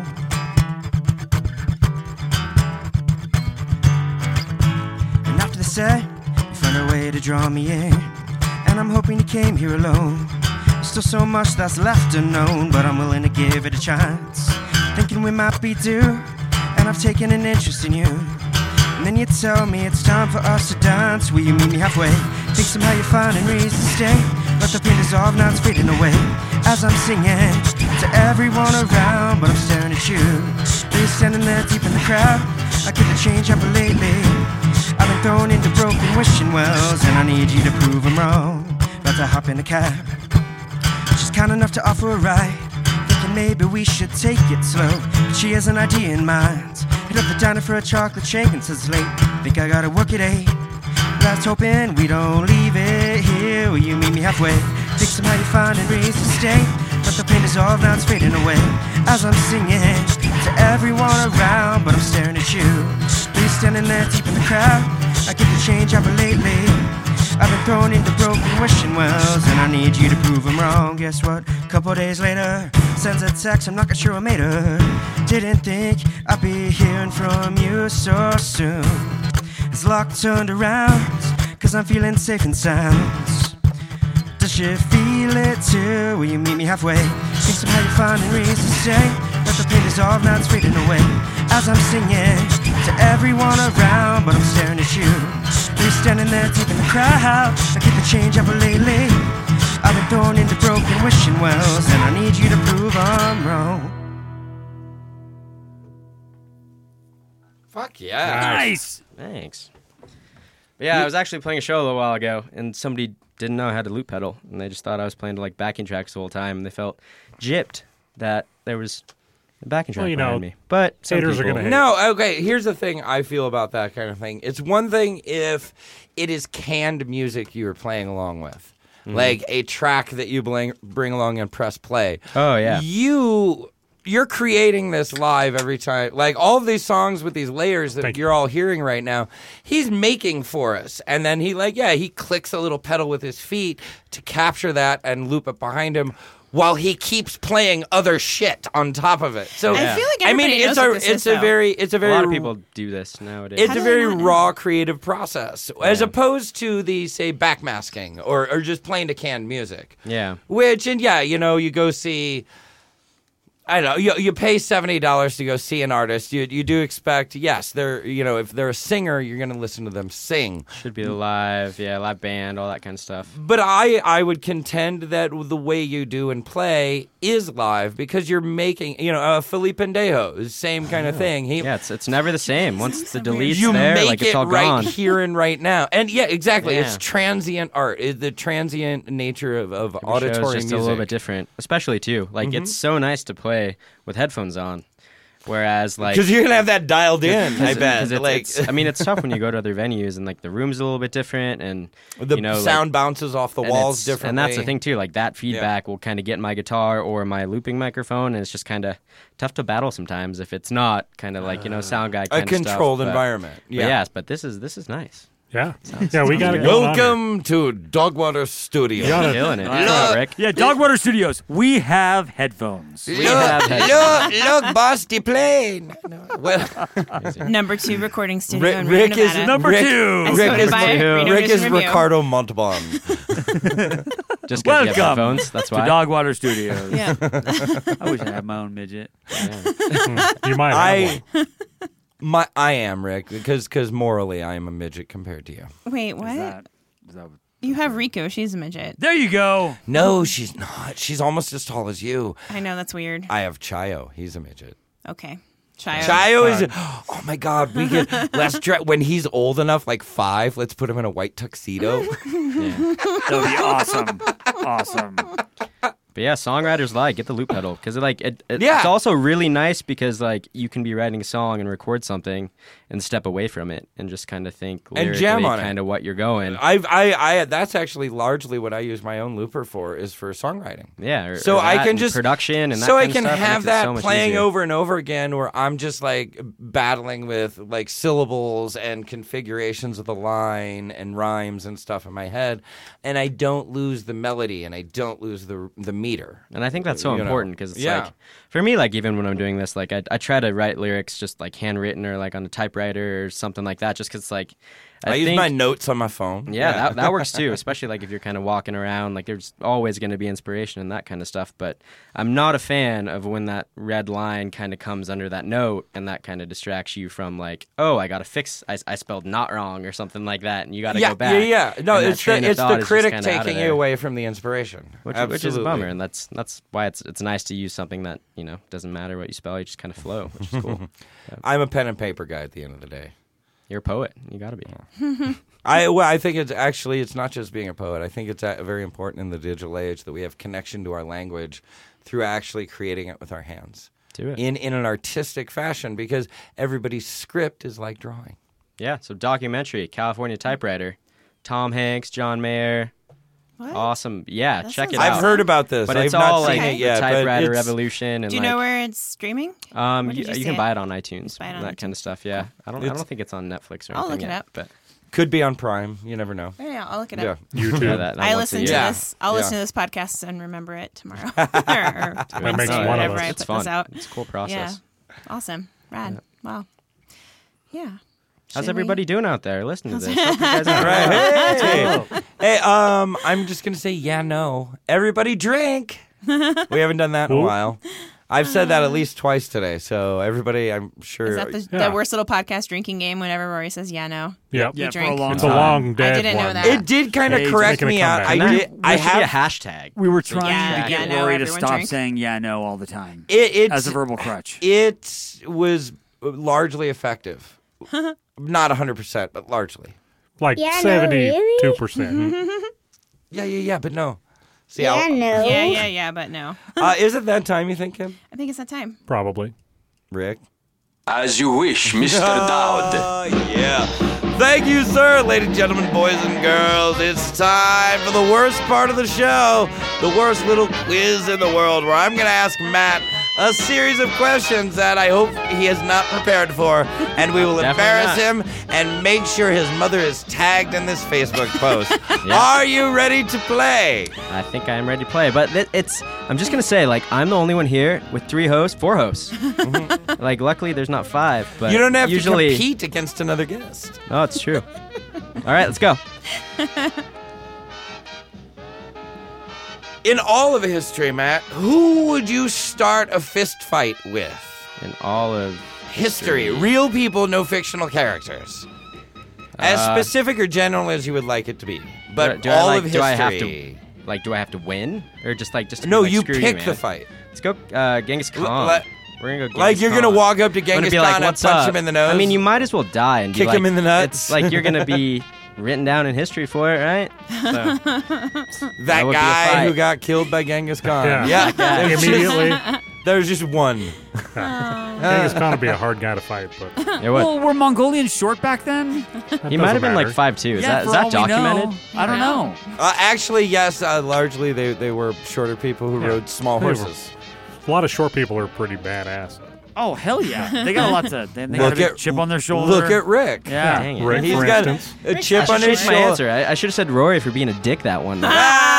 And after the set, you found a way to draw me in, and I'm hoping you came here alone. There's still so much that's left unknown, but I'm willing to give it a chance. Thinking we might be due, and I've taken an interest in you. And then you tell me it's time for us to dance. Will you meet me halfway? Think somehow you're finding reasons to stay, but the pain is all now it's fading away as I'm singing to everyone around, but I'm staring at you. You're standing there deep in the crowd. I keep the change up lately. I've been thrown into broken wishing wells, and I need you to prove I'm wrong. About to hop in a cab, she's kind enough to offer a ride. Thinking maybe we should take it slow, but she has an idea in mind. Hit up the diner for a chocolate shake and says late. Think I gotta work at 8. Last hoping we don't leave it here. Will you meet me halfway? Think somehow you're finding reasons to stay, but the pain is all now it's fading away as I'm singing to everyone around, but I'm staring at you. You're standing there deep in the crowd. I keep the change up lately. I've been thrown into broken wishing wells, and I need you to prove I'm wrong. Guess what? Couple days later, sends a text, I'm not quite sure I made her. Didn't think I'd be hearing from you so soon. It's locked turned around, cause I'm feeling safe and sound. Does she feel it too? Will you meet me halfway? Think somehow you're finding reasons to stay, but the pain is all now it's fading away as I'm singing to everyone around, but I'm staring at you. You're standing there deep in the crowd. I keep the change up lately. I've been thrown into broken wishing wells, and I need you to prove I'm wrong. Fuck yeah. Nice. Thanks. But yeah, I was actually playing a show a little while ago, and somebody didn't know how to loop pedal, and they just thought I was playing to like backing tracks the whole time, and they felt gypped that there was a backing track behind me. But some haters people, are gonna hate. No, okay, here's the thing I feel about that kind of thing. It's one thing if it is canned music you're playing along with. Like a track that you bring along and press play. Oh, yeah. You're creating this live every time. Like all of these songs with these layers that you're all hearing right now, he's making for us. And then he clicks a little pedal with his feet to capture that and loop it behind him while he keeps playing other shit on top of it. So I feel like everybody knows what this is, a lot of people do this nowadays. It's a very raw creative process as opposed to the, say, backmasking or just playing to canned music. Yeah. Which, and yeah, you know, you go see, I don't know, you pay $70 to go see an artist. You do expect, yes, if they're a singer, you're going to listen to them sing. Should be live band, all that kind of stuff. But I would contend that the way you do and play is live because you're making, Felipe Pendejo, same kind of thing. It's never the same. Once the delete's you there, make like it's it all right gone. here and right now. And yeah, exactly. Yeah. It's transient art. The transient nature of Every auditory show's just music. a little bit different, especially too. Like it's so nice to play with headphones on, whereas like because you're gonna have that dialed in. I bet. It's tough when you go to other venues and like the room's a little bit different and the sound bounces off the walls differently. And that's the thing too. Like that feedback will kind of get in my guitar or my looping microphone, and it's just kind of tough to battle sometimes if it's not kind of like sound guy kind a controlled environment. But this is nice. Yeah, we got it. Welcome to Dogwater Studios. Killing it, Rick. Yeah, Dogwater Studios. We have headphones. Look, boss, the plane. Number 2 recording studio in Rick Reno, is Nevada. Number 2. Rick is Ricardo Montalban. Just because you have Welcome headphones. That's to why. Dogwater Studios. Yeah. I wish I had my own midget. You might have one. I am, Rick, because morally I am a midget compared to you. Wait, what? Is that You have Rico. She's a midget. There you go. No, she's not. She's almost as tall as you. I know, that's weird. I have Chayo. He's a midget. Okay. Chayo. Chayo is. Oh my God, we could when he's old enough, like 5. Let's put him in a white tuxedo. That would be awesome. Awesome. But yeah, songwriters get the loop pedal because Yeah. it's also really nice because like you can be writing a song and record something and step away from it and just kind of think And lyrically jam on it. kind of what you're going. I that's actually largely what I use my own looper for is for songwriting. Yeah, so or I that can and just production and that so I kind of can stuff, it have makes it that so much playing easier. over and over again where I'm just like battling with like syllables and configurations of the line and rhymes and stuff in my head, and I don't lose the melody and I don't lose the meter. And I think that's so important because it's Yeah. like, for me, like even when I'm doing this, like I try to write lyrics just like handwritten or like on a typewriter or something like that, just because like I use think- my notes on my phone. Yeah, that works too, especially like if you're kind of walking around, like there's always going to be inspiration and that kind of stuff. But I'm not a fan of when that red line kind of comes under that note and that kind of distracts you from like, oh, I got to fix, I spelled not wrong or something like that, and you got to go back. Yeah. No, And that it's train of the thought is just critic kinda out of taking there. you away from the inspiration, which Absolutely. is a bummer, and that's why it's nice to use something that doesn't matter what you spell, you just kind of flow, which is cool. Yeah. I'm a pen and paper guy at the end of the day. You're a poet. You got to be. I think it's not just being a poet. I think it's very important in the digital age that we have connection to our language through actually creating it with our hands. Do it. In an artistic fashion, because everybody's script is like drawing. Yeah, so documentary, California Typewriter, Tom Hanks, John Mayer. What? Awesome. Yeah, That check it sounds out. I've heard about this. But I've it's not all seen like it yet, the but typewriter it's- revolution. And Do you know where it's streaming? Where you did you see can it? buy it on iTunes, Buy it on that kind of stuff. Yeah, I don't think it's on Netflix or I'll anything look it yet, up. but Could be on Prime. You never know. Yeah, I'll look it Yeah. up. YouTube. Yeah, that I once a listen to year. this. I'll Yeah. listen to this podcast and remember it tomorrow. or That Wednesday, makes or one of whenever us. I It's put fun. this out. It's a cool process. Yeah. Awesome. Rad. Wow. Yeah. How's Should everybody we- doing out there listening to this? Hope you guys All are right. Hey, I'm just gonna say no. Everybody drink. We haven't done that in a while. I've said that at least twice today. So everybody, I'm sure. Is that the worst little podcast drinking game whenever Rory says no? Yep. You Yeah, for drink? a long It's a time. long dead I didn't know one. that. It did kind of Hey, correct making a me out. comeback. I That- did. I there should be a have. hashtag. We were trying Yeah, to get yeah, no, Rory to everyone stop drink. saying no all the time It's as a verbal crutch. It was largely effective. Not 100%, but largely. Like Yeah, no, 72%. Yeah, but no. See, Yeah, no. Yeah, but no. is it that time, you think, Kim? I think it's that time. Probably. Rick? As you wish, Mr. Dowd. Yeah. Thank you, sir, ladies and gentlemen, boys and girls. It's time for the worst part of the show, the worst little quiz in the world, where I'm going to ask Matt a series of questions that I hope he is not prepared for, and we will embarrass him and make sure his mother is tagged in this Facebook post. Yeah. Are you ready to play? I think I'm ready to play, but I'm just gonna say, like, I'm the only one here with 4 hosts. Like, luckily there's not 5, but You don't have usually to compete against another guest. Oh, it's true. All right, let's go. In all of history, Matt, who would you start a fist fight with? In all of History. Real people, no fictional characters. As specific or general as you would like it to be. But do all I, of history. do I have to win, or just No, like, you screw pick man? the fight. Let's go, Genghis Khan. We're gonna go. Genghis Like you're Khan. gonna walk up to I'm gonna Genghis be Khan like, and "What's punch up?" him in the nose. I mean, you might as well die and Kick be like, him in the nuts. It's like you're gonna be written down in history for it, right? So, that would be a guy fight. who got killed by Genghis Khan. Yeah. That guy. There's Immediately. There's just one. Genghis Khan would be a hard guy to fight, but Yeah, what? Well, were Mongolians short back then? He might have been like 5'2". Is Yeah, that for all we know. documented? I don't know. Actually, yes. Largely, they were shorter people who Yeah. rode small They were. horses. a lot of short people are pretty badass. Oh, hell yeah. They got a lot to... They got Look a big at- chip on their shoulder. Look at Rick. Yeah. Dang it. Rick, He's for got instance. a chip on I his changed my shoulder. answer. I should have said Rory for being a dick that one. yes.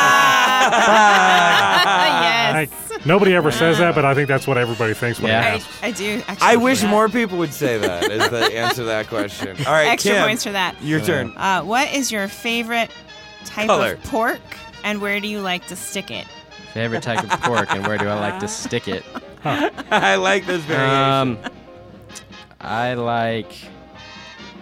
Nobody ever says that, but I think that's what everybody thinks when Yeah. they I, ask. I do actually. I wish do that. more people would say that as the answer to that question. All right, Extra Kim, points for that. Your turn. What is your favorite type Color. of pork, and where do you like to stick it? Favorite type of pork, and where do I like to stick it? I like this variation. I like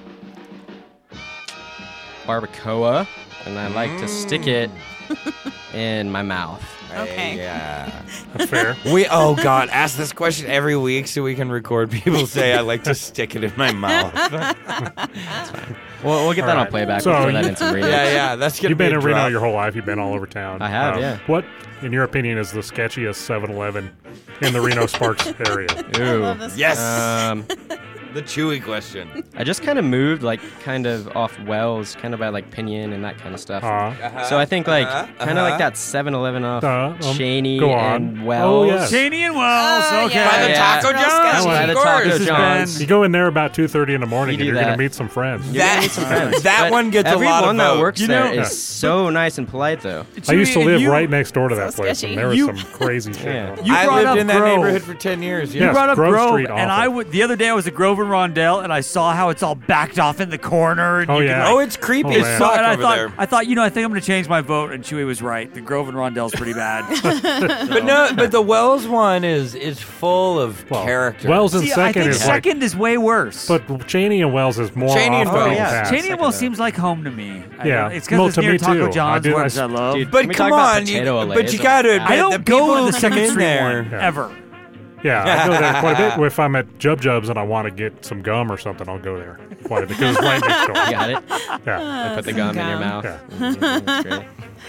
barbacoa, and I like to stick it in my mouth. Okay. Yeah. That's fair. Oh God, ask this question every week so we can record people say I like to stick it in my mouth. That's fine. We'll get that on playback. So We'll throw that in some radio. Yeah, that's gonna You've be been a in Reno drop. your whole life. You've been all over town. I have, yeah. What, in your opinion, is the sketchiest 7-Eleven in the Reno Sparks area? Ooh. Yes. The Chewy question. I just kind of moved, like, kind of off Wells, kind of by, like, Pinion and that kind of stuff. So I think, like, kind of like that 7-Eleven off Cheney go on. and Wells. Oh, yes. Cheney and Wells. Okay. By the Taco John's? By the Of course. Taco This has John's. You go in there about 2:30 in the morning, You and do you're going that. to meet some friends. That But one gets a lot of everyone that votes. works You there know- is so nice and polite, though. I used to Chewy, live you- right next door to that So place, sketchy. and there was You- some crazy shit. Yeah. going on. You I brought lived up in that Grove. neighborhood for 10 years. You Yeah. Yes, brought up Grove Grove, Street, and awful. the other day I was at Grove and Rondell, and I saw how it's all backed off in the corner. And Oh, you yeah. can, Oh, it's creepy Oh, as man. fuck and I over thought, there. I thought, I think I'm going to change my vote, and Chewy was right. The Grove and Rondell's pretty bad. But the Wells one is full of character. Wells in See, I second think is second is way worse. but Cheney and Wells is more Cheney and off the Wells. beaten yeah. path. Cheney and Wells seems like home to me. Yeah. It's Well, because to it's near me Taco too. John's, I do- which I I- love. Dude, But can we come talk about on, potato but Olays? you gotta admit, I the don't people go to who the come Second in Street there. one ever. Yeah, I go there quite a bit. If I'm at Jub Jub's and I want to get some gum or something, I'll go there quite a bit because it's right next door. You got it? Yeah. And put the gum in your mouth. Yeah. That's great.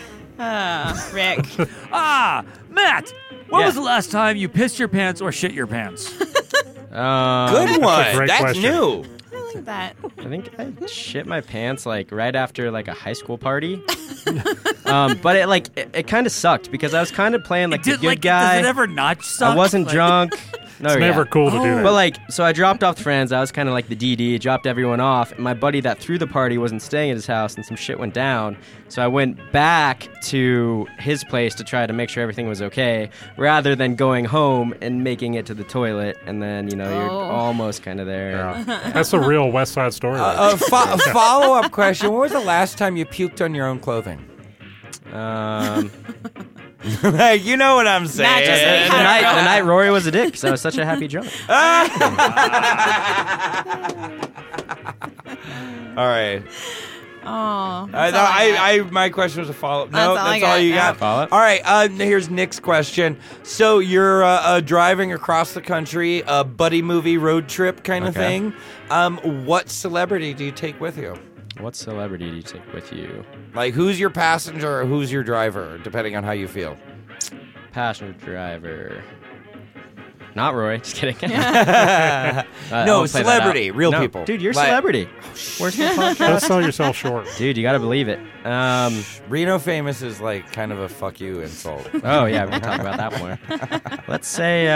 Rick. Matt, when Yeah. was the last time you pissed your pants or shit your pants? Good one. great That's question. new. I like that. I think I shit my pants like right after like a high school party. But it kind of sucked because I was kind of playing like the good guy. Does it ever not suck? I wasn't Like- drunk. No, It's never cool to do that. But like, so I dropped off the friends. I was kind of like the DD, dropped everyone off. And my buddy that threw the party wasn't staying at his house, and some shit went down. So I went back to his place to try to make sure everything was okay, rather than going home and making it to the toilet. And then you're almost kind of there. Yeah. That's a real West Side story. A follow-up question. When was the last time you puked on your own clothing? Like, you know what I'm saying. The night Rory was a dick, because I was such a happy drunk. All right. Oh. My question was a follow-up. No, That's all I that's all got. you Yeah. got. Follow-up? All right. Here's Nick's question. So you're driving across the country, a buddy movie road trip kind of Okay. thing. What celebrity do you take with you? What celebrity do you take with you? Like, who's your passenger or who's your driver, depending on how you feel? Passenger driver. Not Roy. Just kidding. No, I'll play that celebrity, out. real No, people. Dude, you're a Like- celebrity. Where's the podcast? Don't sell yourself short. Dude, you got to believe it. Reno famous is like kind of a fuck you insult. Oh, yeah, we can talk about that more. Let's say,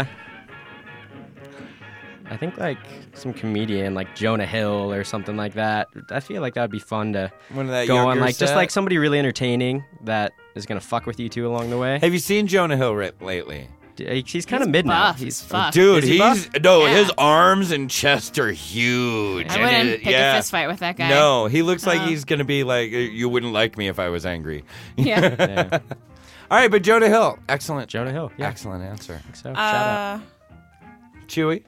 I think like some comedian like Jonah Hill or something like that. I feel like that would be fun to One of that go on, younger like just set? like somebody really entertaining that is gonna fuck with you too along the way. Have you seen Jonah Hill lately? He's kind of mid now. buff as fuck. Dude, Is he buff? his arms and chest are huge. I And wouldn't pick a fist fight with that guy. No, he looks like he's gonna be like, you wouldn't like me if I was angry. Yeah. Yeah. All right, but Jonah Hill, excellent. Jonah Hill, yeah. Excellent answer. So shout out. Chewy?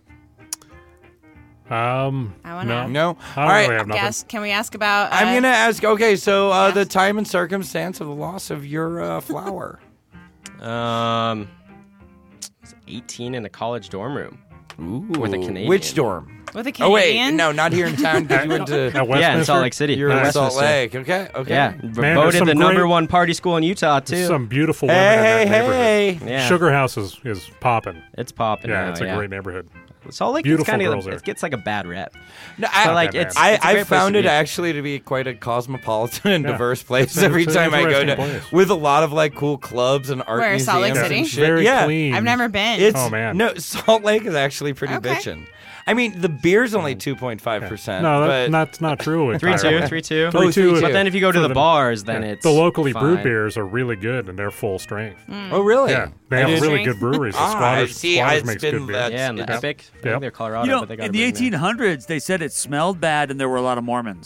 I wanna- No. I All don't right. really have nothing. Can we ask about? I'm gonna ask. Okay, so the time and circumstance of the loss of your flower. I was 18 in a college dorm room. Ooh. With a Canadian. Which dorm? With a Oh wait, Canadian? no, not here in town. Because you went to At Yeah, in Westminster? Salt Lake City. You're in Salt Westminster. Lake. Okay. Okay. Yeah, Man, there's voted some the number great- one party school in Utah too. Some beautiful women in Hey, that hey, neighborhood. hey. Yeah. Sugar House is popping. It's popping. Yeah, now, it's a great neighborhood. Salt Lake Beautiful kind girls of there. it gets like a bad rep. No, But, like, that it's, bad. it's a I great place found to it be. actually to be quite a cosmopolitan and Yeah. diverse place It's every an time I go interesting to, place. with a lot of like cool clubs and art Where, museums Salt Lake and City? shit. Very yeah. clean. I've never been. It's Oh, man. no Salt Lake is actually pretty Okay. bitchin'. I mean, the beer's only 2.5%. No, but that's not true. 3-2, entirely. 3-2. 3-2. But then if you go to For the bars, then yeah. it's the locally brewed fine. beers are really good and they're full strength. Oh, really? Yeah, they I have didn't- really good breweries. The Squatters, see, Squatters it's makes been good beer. that- Yeah, and the It's- Epic. I Yep. think they're Colorado, You know, but they got in the 1800s, they said it smelled bad and there were a lot of Mormons.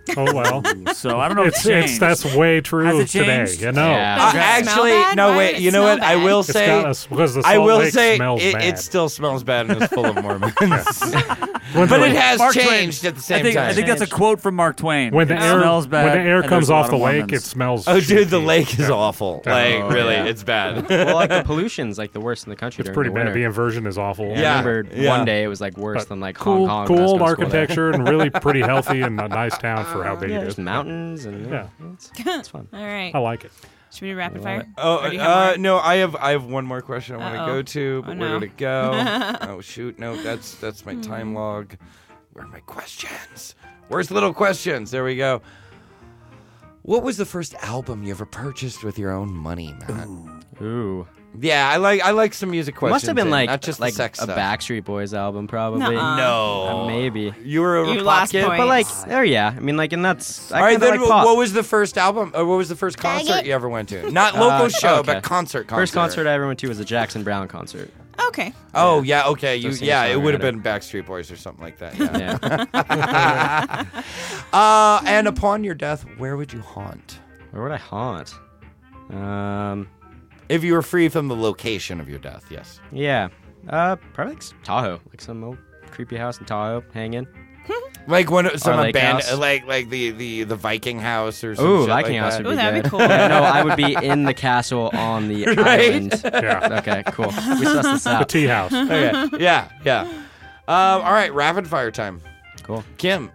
Oh well. So I don't know if it's that's way true Has it today. changed? You know. Does it Actually, smell bad? no. Why Wait. would it You know smell what? I bad? will It's say. got because the I Salt will Lake say smells it bad. still smells bad and it's full of Mormons. When But the- it has Mark Twain. changed at the same I time. think that's a quote from Mark Twain. when the It air smells bad. when the air and comes there's a lot off the of lake, Mormons. it smells. Oh, dude, the shitty. lake is awful. Like, Oh, really, yeah. it's bad. Well, like the pollution's like the worst in the country. It's during pretty the bad. The winter. inversion is awful. Yeah, Yeah. I remember Yeah. one day it was like worse But than like cool, Hong Kong. cool when I was old going to school there. architecture and really pretty healthy and a nice town for how big Yeah, it there's is. mountains and Yeah. it's fun. All right. I like it. Should we do rapid fire? Oh, Or do you have more? no, I have one more question I want to Uh-oh. go to, but Oh, where no. did it go? Oh shoot, no, that's my time log. Where are my questions? Where's the little questions? There we go. What was the first album you ever purchased with your own money, Matt? Ooh. Yeah, I like some music It questions. must have been in, like not just like the sex a stuff. Backstreet Boys album, probably. Nuh-uh. No, Maybe. You were a You pop lost kid? points. But like, oh yeah. I mean, like, and that's. All right, then like pop. what was the first album? Or what was the first concert you ever went to? Not local show, okay. but concert. First concert I ever went to was a Jackson Brown concert. Okay. Oh yeah, okay. You So yeah, it singer-songwriter. would have been Backstreet Boys or something like that. Yeah. Yeah. And upon your death, where would you haunt? Where would I haunt? If you were free from the location of your death, yes. Yeah. Probably like Tahoe, like some old creepy house in Tahoe, hanging. Like some lake abandoned, house. like the Viking house or some Ooh, shit Viking like house that. would be that'd be good. cool. Yeah, no, I would be in the castle on the Right? island. Yeah. Okay, cool. We sussed this The out. tea house. Okay. Yeah. All right, rapid fire time. Cool. Kim.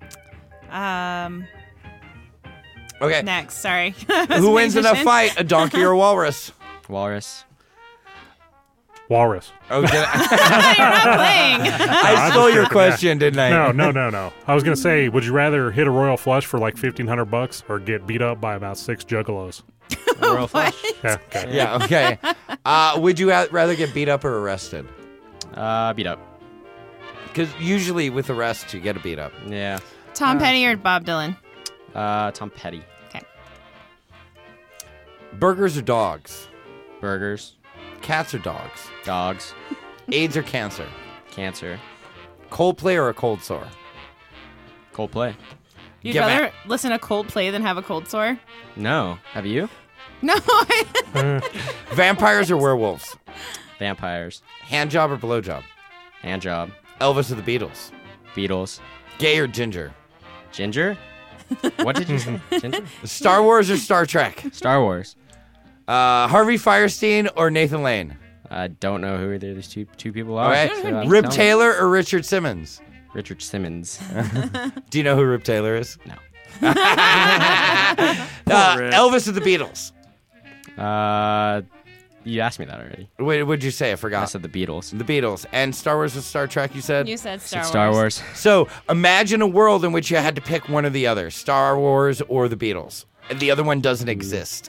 Okay. Next, sorry. Who wins in a fight, a donkey or a walrus? Walrus. Walrus. Oh, did I? You're not playing. I stole your question, didn't I? No. I was gonna say, would you rather hit a royal flush for like $1,500 or get beat up by about 6 juggalos? Royal flush. Yeah. Okay. Yeah, okay. Would you rather get beat up or arrested? Beat up. Because usually with arrest, you get a beat up. Yeah. Tom Petty or Bob Dylan? Tom Petty. Okay. Burgers or dogs? Burgers. Cats or dogs? Dogs. AIDS or cancer? Cancer. Coldplay or a cold sore? Coldplay. You'd Get rather listen to Coldplay than have a cold sore? No. Have you? No. Vampires or werewolves? Vampires. Handjob or blowjob? Handjob. Elvis or the Beatles? Beatles. Gay or ginger? Ginger? What did you say? Ginger? Star Wars or Star Trek? Star Wars. Harvey Firestein or Nathan Lane? I don't know who either of these two people are. All right. so you Rip tell me. Taylor or Richard Simmons? Richard Simmons. Do you know who Rip Taylor is? No. Elvis or the Beatles? You asked me that already. What'd you say? I forgot. I said the Beatles. The Beatles. And Star Wars or Star Trek, you said? You said Star Wars. Star Wars. So imagine a world in which you had to pick one or the other, Star Wars or the Beatles. And the other one doesn't exist.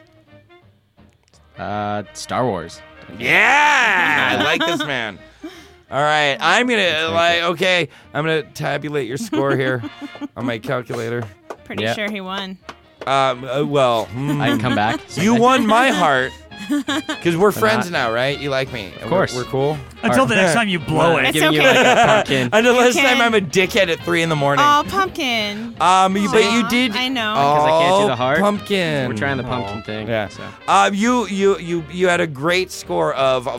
Star Wars. Yeah! I like this man. All right. I'm going to tabulate your score here on my calculator. Pretty sure he won. I can come back. You won my heart. Because we're friends now, right? You like me. Of course. We're cool. Until the next time you blow it. It's Giving you okay. like a pumpkin. Until this can- time I'm a dickhead at 3 a.m. Oh, pumpkin. But you did. I know. Because I can't do the heart. Pumpkin. We're trying the pumpkin thing. Yeah. So. You had a great score of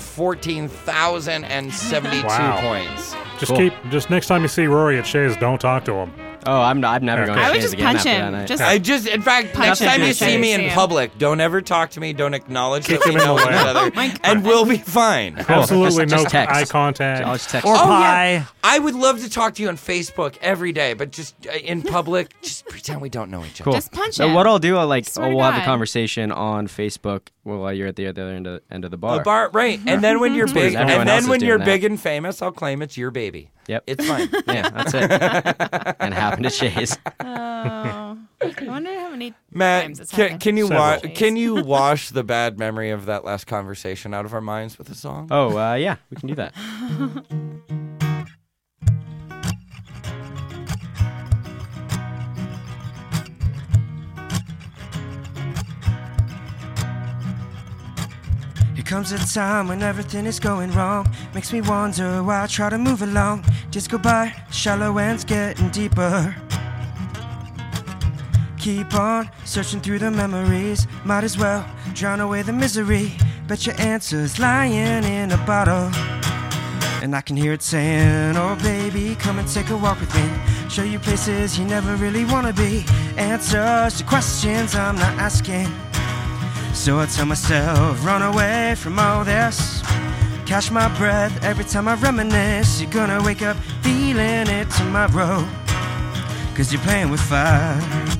14,072 Wow. points. Just next time you see Rory at Shays, don't talk to him. Oh, I'm never going to I would Shays just again punch after him. that night. Just In fact, Punch next him time in you the see face. me in Yeah. public, don't ever talk to me. Don't acknowledge Kick that we him in know the each leg. other, my God. and we'll be fine. Absolutely Just no text. eye contact. I'll just text Or you. pie. I would love to talk to you on Facebook every day, but just in public, just pretend we don't know each other. Cool. Just punch So him. what I'll do, Swear to we'll have a God. conversation on Facebook while you're at the other end of the bar. A bar, right? And then when you're big, Everyone and else then is when doing you're that. big and famous, I'll claim it's your baby. Yep. It's fine. Yeah, that's it. And happen to Shays. Oh. I wonder how many Matt, times it's happened. can you Several. can you wash the bad memory of that last conversation out of our minds with a song? Oh, yeah, we can do that. Here comes a time when everything is going wrong. Makes me wonder why I try to move along. Days go by, shallow ends getting deeper. keep on searching through the memories. Might as well drown away the misery. Bet your answer's lying in a bottle. And I can hear it saying, oh baby, come and take a walk with me. Show you places you never really wanna be. Answers to questions I'm not asking. So I tell myself, run away from all this. Catch my breath every time I reminisce. You're gonna wake up feeling it tomorrow. Cause you're playing with fire.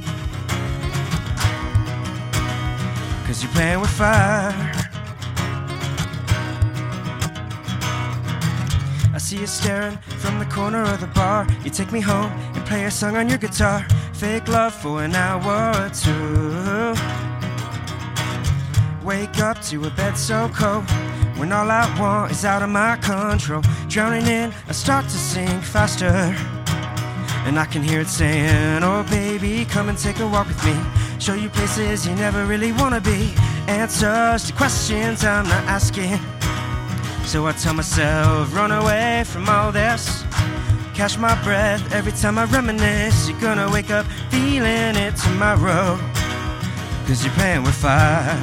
Cause you're playing with fire. I see you staring from the corner of the bar. You take me home and play a song on your guitar. Fake love for an hour or two. Wake up to a bed so cold, when all I want is out of my control. Drowning in, I start to sink faster. And I can hear it saying, oh baby, come and take a walk with me. Show you places you never really wanna be. Answers to questions I'm not asking. So I tell myself, run away from all this. Catch my breath every time I reminisce. You're gonna wake up feeling it tomorrow. Cause you're playing with fire.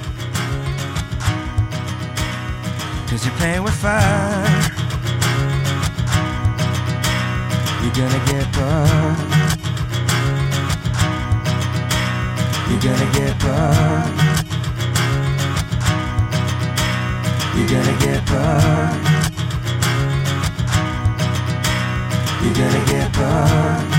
Cause you're playing with fire. You're gonna get burned. You're gonna get burned. You're gonna get burned. You're gonna get burned.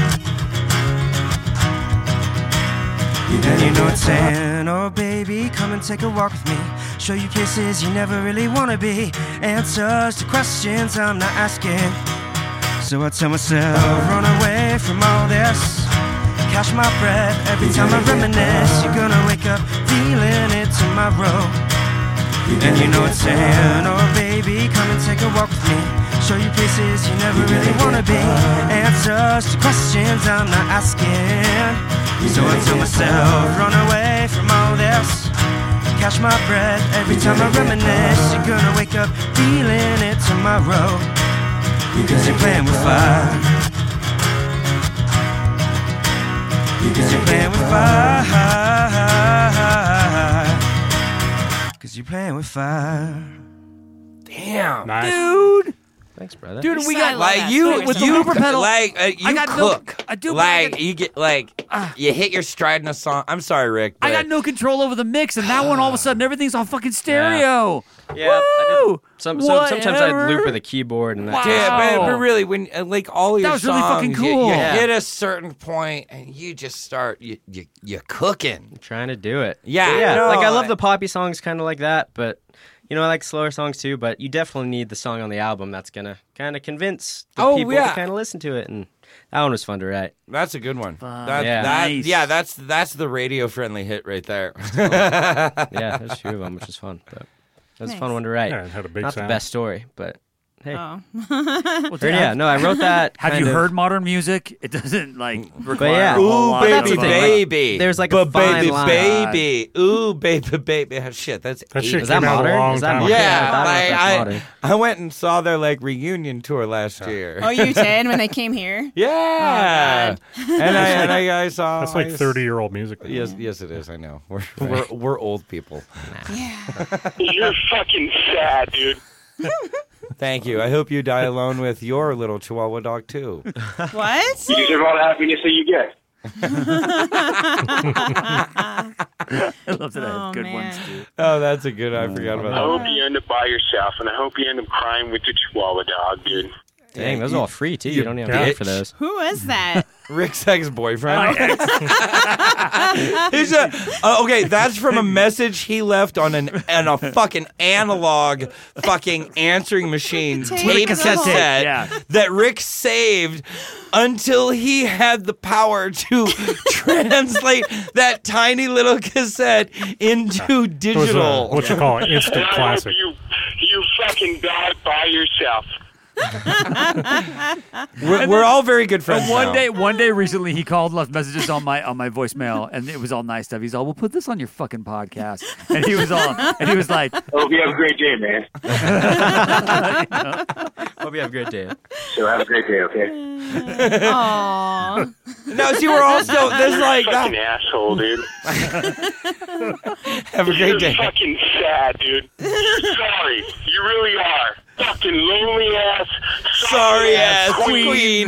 And you know it's saying, oh baby, come and take a walk with me. Show you places you never really wanna be. Answers to questions I'm not asking. So I tell myself, run away from all this. Catch my breath every time I reminisce. You're gonna wake up feeling it tomorrow. And you know it's saying, oh baby, come and take a walk with me. Show you places you never really wanna be. Answers to questions I'm not asking. So I tell myself, run away from all this. Catch my breath every time I reminisce. You're gonna wake up feeling it tomorrow. Cause you're playing with fire. Cause you're playing with fire. Cause you're playing with fire. Damn. Nice. Dude. Thanks, brother. Dude, we got Like you with the looper pedal. like you I got cook. I do, like you get like you hit your stride in a song. I'm sorry, Rick. I but- got no control over the mix, and that one all of a sudden everything's on fucking stereo. Yeah, Woo! sometimes I Whatever. loop with a keyboard and that. Yeah, but really, when like all your That was really songs, fucking cool. you Yeah. hit a certain point and you just start you cooking. I'm trying to do it. Yeah, yeah. no, Like I love the poppy songs, kind of like that, but. You know, I like slower songs too, but you definitely need the song on the album that's gonna kind of convince the people to kind of listen to it, and that one was fun to write. That's a good one. Nice. That's the radio friendly hit right there. Yeah, there's two of them, which is fun. But it was a fun one to write. Yeah, it had a big Not sound. the best story, but hey. Oh. I wrote that. Have you kind of- heard modern music? It doesn't like require yeah. a whole Ooh, lot baby, of the thing, like, baby. there's like a fine baby, line. baby. Ooh, baby, baby. Oh, shit, that's That eight. shit Is that came out a modern? long Is that time modern? ago. Yeah, I don't know if that's like modern. I went and saw their like reunion tour last year. Oh, you did when they came here? Yeah, and I saw. That's like 30-year-old music. Yes, it is. I know. We're old people. You're fucking sad, dude. Thank you. I hope you die alone with your little Chihuahua dog too. What? You deserve all the happiness that you get. I love that I have good man. ones too. Oh, that's a good. I forgot about I that. hope you end up by yourself, and I hope you end up crying with the Chihuahua dog, dude. Dang, those are all free too. You don't even have to pay for those. Who is that? Rick's ex-boyfriend. He's okay. That's from a message he left on a fucking analog fucking answering machine tape cassette that Rick saved until he had the power to translate that tiny little cassette into It was digital. what you call an instant And I classic. hope you fucking die by yourself. We're all very good friends. And one day recently, he called and left messages on my voicemail, and it was all nice stuff. He's all, "We'll put this on your fucking podcast," and he was like, Hope you have a great day, man. Hope you have a great day. So have a great day, okay? Aww. No, see, we're all still. There's like fucking asshole, dude. Have a great day. You're fucking sad, dude. Sorry, you really are. Fucking lonely ass. Sorry ass queen.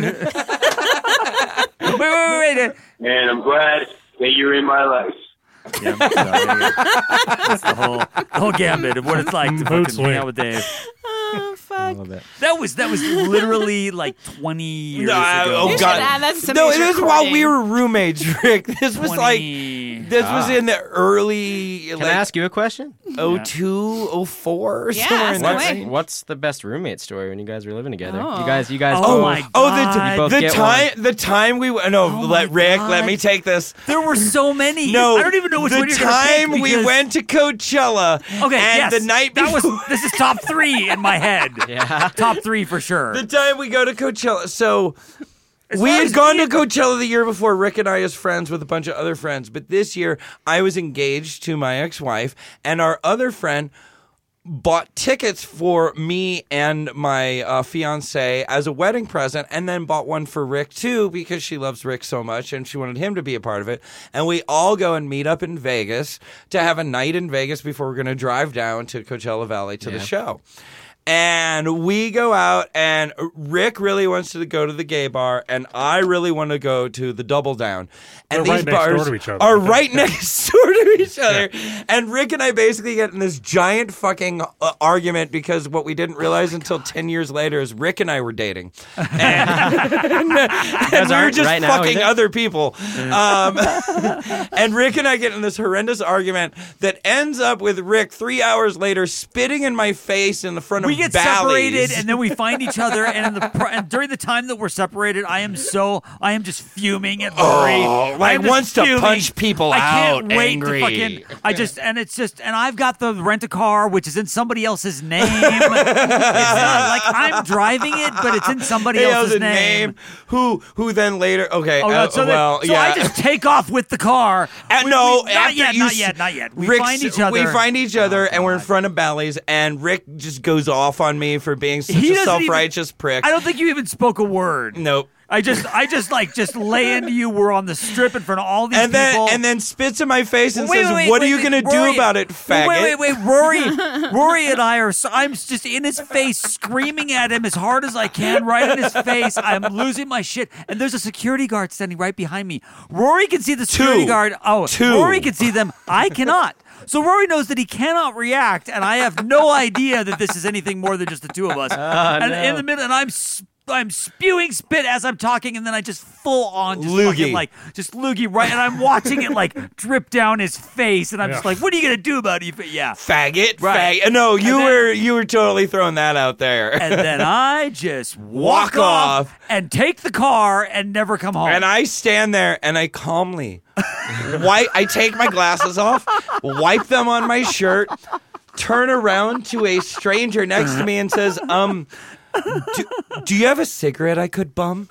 wait. Man, I'm glad that you're in my life. Yeah, that's the whole gambit of what it's like to fucking hang out with Dave. Oh fuck! That was literally like 20 years ago. Oh You god! should add that to No, somebody's it was while recording. we were roommates, Rick. This was like was in the early. Can I ask you a question? 02, 04, Yeah, somewhere in ask that away. range. What's the best roommate story when you guys were living together? Oh. You guys. Oh my god! You both the get time we let me take this. There were so many. No, I don't even know which one the you're gonna pick time we because- went to Coachella. Okay, and yes, the night before. This is top 3 in my head. Yeah, top 3 for sure. The time we go to Coachella. So we far had as gone me- to Coachella the year before. Rick and I as friends with a bunch of other friends. But this year I was engaged to my ex-wife, and our other friend bought tickets for me and my fiance as a wedding present, and then bought one for Rick too because she loves Rick so much and she wanted him to be a part of it. And we all go and meet up in Vegas to have a night in Vegas before we're going to drive down to Coachella Valley to the show. And we go out, and Rick really wants to go to the gay bar, and I really want to go to the Double Down. And They're these right next bars door to each other. are right next door to each other. And Rick and I basically get in this giant fucking argument because what we didn't realize until 10 years later is Rick and I were dating. And we were just right now fucking either? other people. And Rick and I get in this horrendous argument that ends up with Rick 3 hours later spitting in my face in the front of We get Bally's. separated, and then we find each other. And, and during the time that we're separated, I am just fuming at Rory. Oh, I am just wants to fuming. punch people I out. can't wait angry. to fucking. And I've got the rent-a-car, which is in somebody else's name. It's not like I'm driving it, but it's in somebody else's name. Who then later? Okay. So I just take off with the car. Not yet. We find each other. We find each other, and we're in front of Bally's, and Rick just goes off on me for being such He a doesn't self-righteous prick. I don't think you even spoke a word. Nope. I just lay into you. We're on the strip in front of all these people. And then spits in my face and Wait, says, wait, "What are wait, you going to do Rory, about it, faggot?" Wait. Rory and I are. I'm just in his face, screaming at him as hard as I can, right in his face. I'm losing my shit. And there's a security guard standing right behind me. Rory can see the security guard. Rory can see them. I cannot. So Rory knows that he cannot react, and I have no idea that this is anything more than just the two of us. In the middle, and I'm spewing spit as I'm talking, and then I just full on just loogie. fucking just loogie right, and I'm watching it like drip down his face, and I'm just like, what are you gonna do about it? Yeah, faggot, right? Faggot. No, you were totally throwing that out there. And then I just walk off and take the car and never come home. And I stand there and I calmly I take my glasses off, wipe them on my shirt, turn around to a stranger next to me and says, do you have a cigarette I could bum?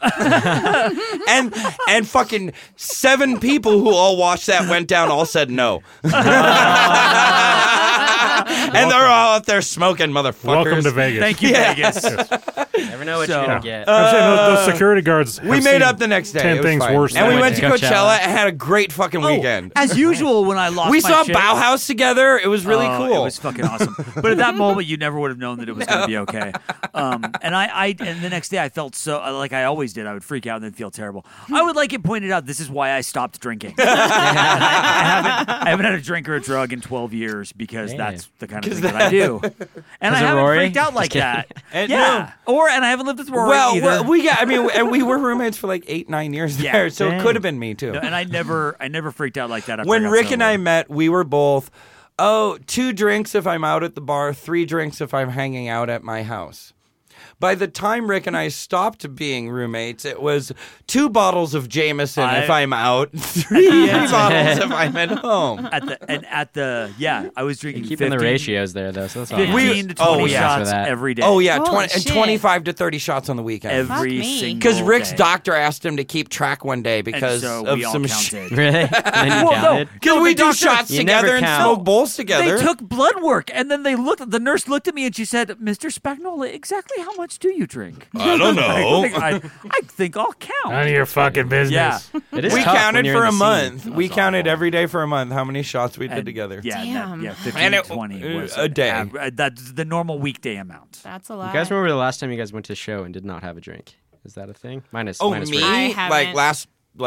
and fucking 7 people who all watched that went down all said no. And they're all out there smoking, motherfuckers. Welcome to Vegas. Thank you, Vegas. Never know what you're gonna get. I'm saying those security guards. We made up the next day. 10 It was things fine. worse. And than we went to that. Coachella and had a great fucking weekend. As usual, when I lost We my saw shit, Bauhaus together. It was really cool. It was fucking awesome. But at that moment, you never would have known that it was going to be okay. And the next day, I felt so like I always did. I would freak out and then feel terrible. I would like it pointed out. This is why I stopped drinking. I haven't had a drink or a drug in 12 years because that's the kind of thing that I do. And I haven't Rory? freaked out like that. And Yeah. And I haven't lived with Rory Well, either. we were roommates for like 8-9 years there, so it could have been me too. No, and I never freaked out like that. After When I got Rick and sober. I met, we were both 2 drinks if I'm out at the bar, 3 drinks if I'm hanging out at my house. by the time Rick and I stopped being roommates, it was 2 bottles of Jameson if I'm out, 3 bottles if I'm at home. I was drinking. You're keeping 15, the ratios there, though. So that's all 15 to 20 shots that. every day. Oh yeah, Holy 20 and shit. 25 to 30 shots on the weekend. Every me. single Because Rick's day. doctor asked him to keep track one day because so of we all some counted. Really? And then you counted? Because we do shots You together never and count. smoke bowls together. They took blood work, and then the nurse looked at me and she said, "Mr. Spagnola, exactly how much do you drink?" I don't know. I think I'll count. None of your fucking business. Yeah. It is We tough when counted you're for in a the month. scene. We counted every day for a month how many shots we did together. Yeah, Damn. 15, And it- 20 was a day. That's the normal weekday amount. That's a lot. You guys remember the last time you guys went to a show and did not have a drink? Is that a thing? Minus Oh, minus me? Rick. I Like haven't. last,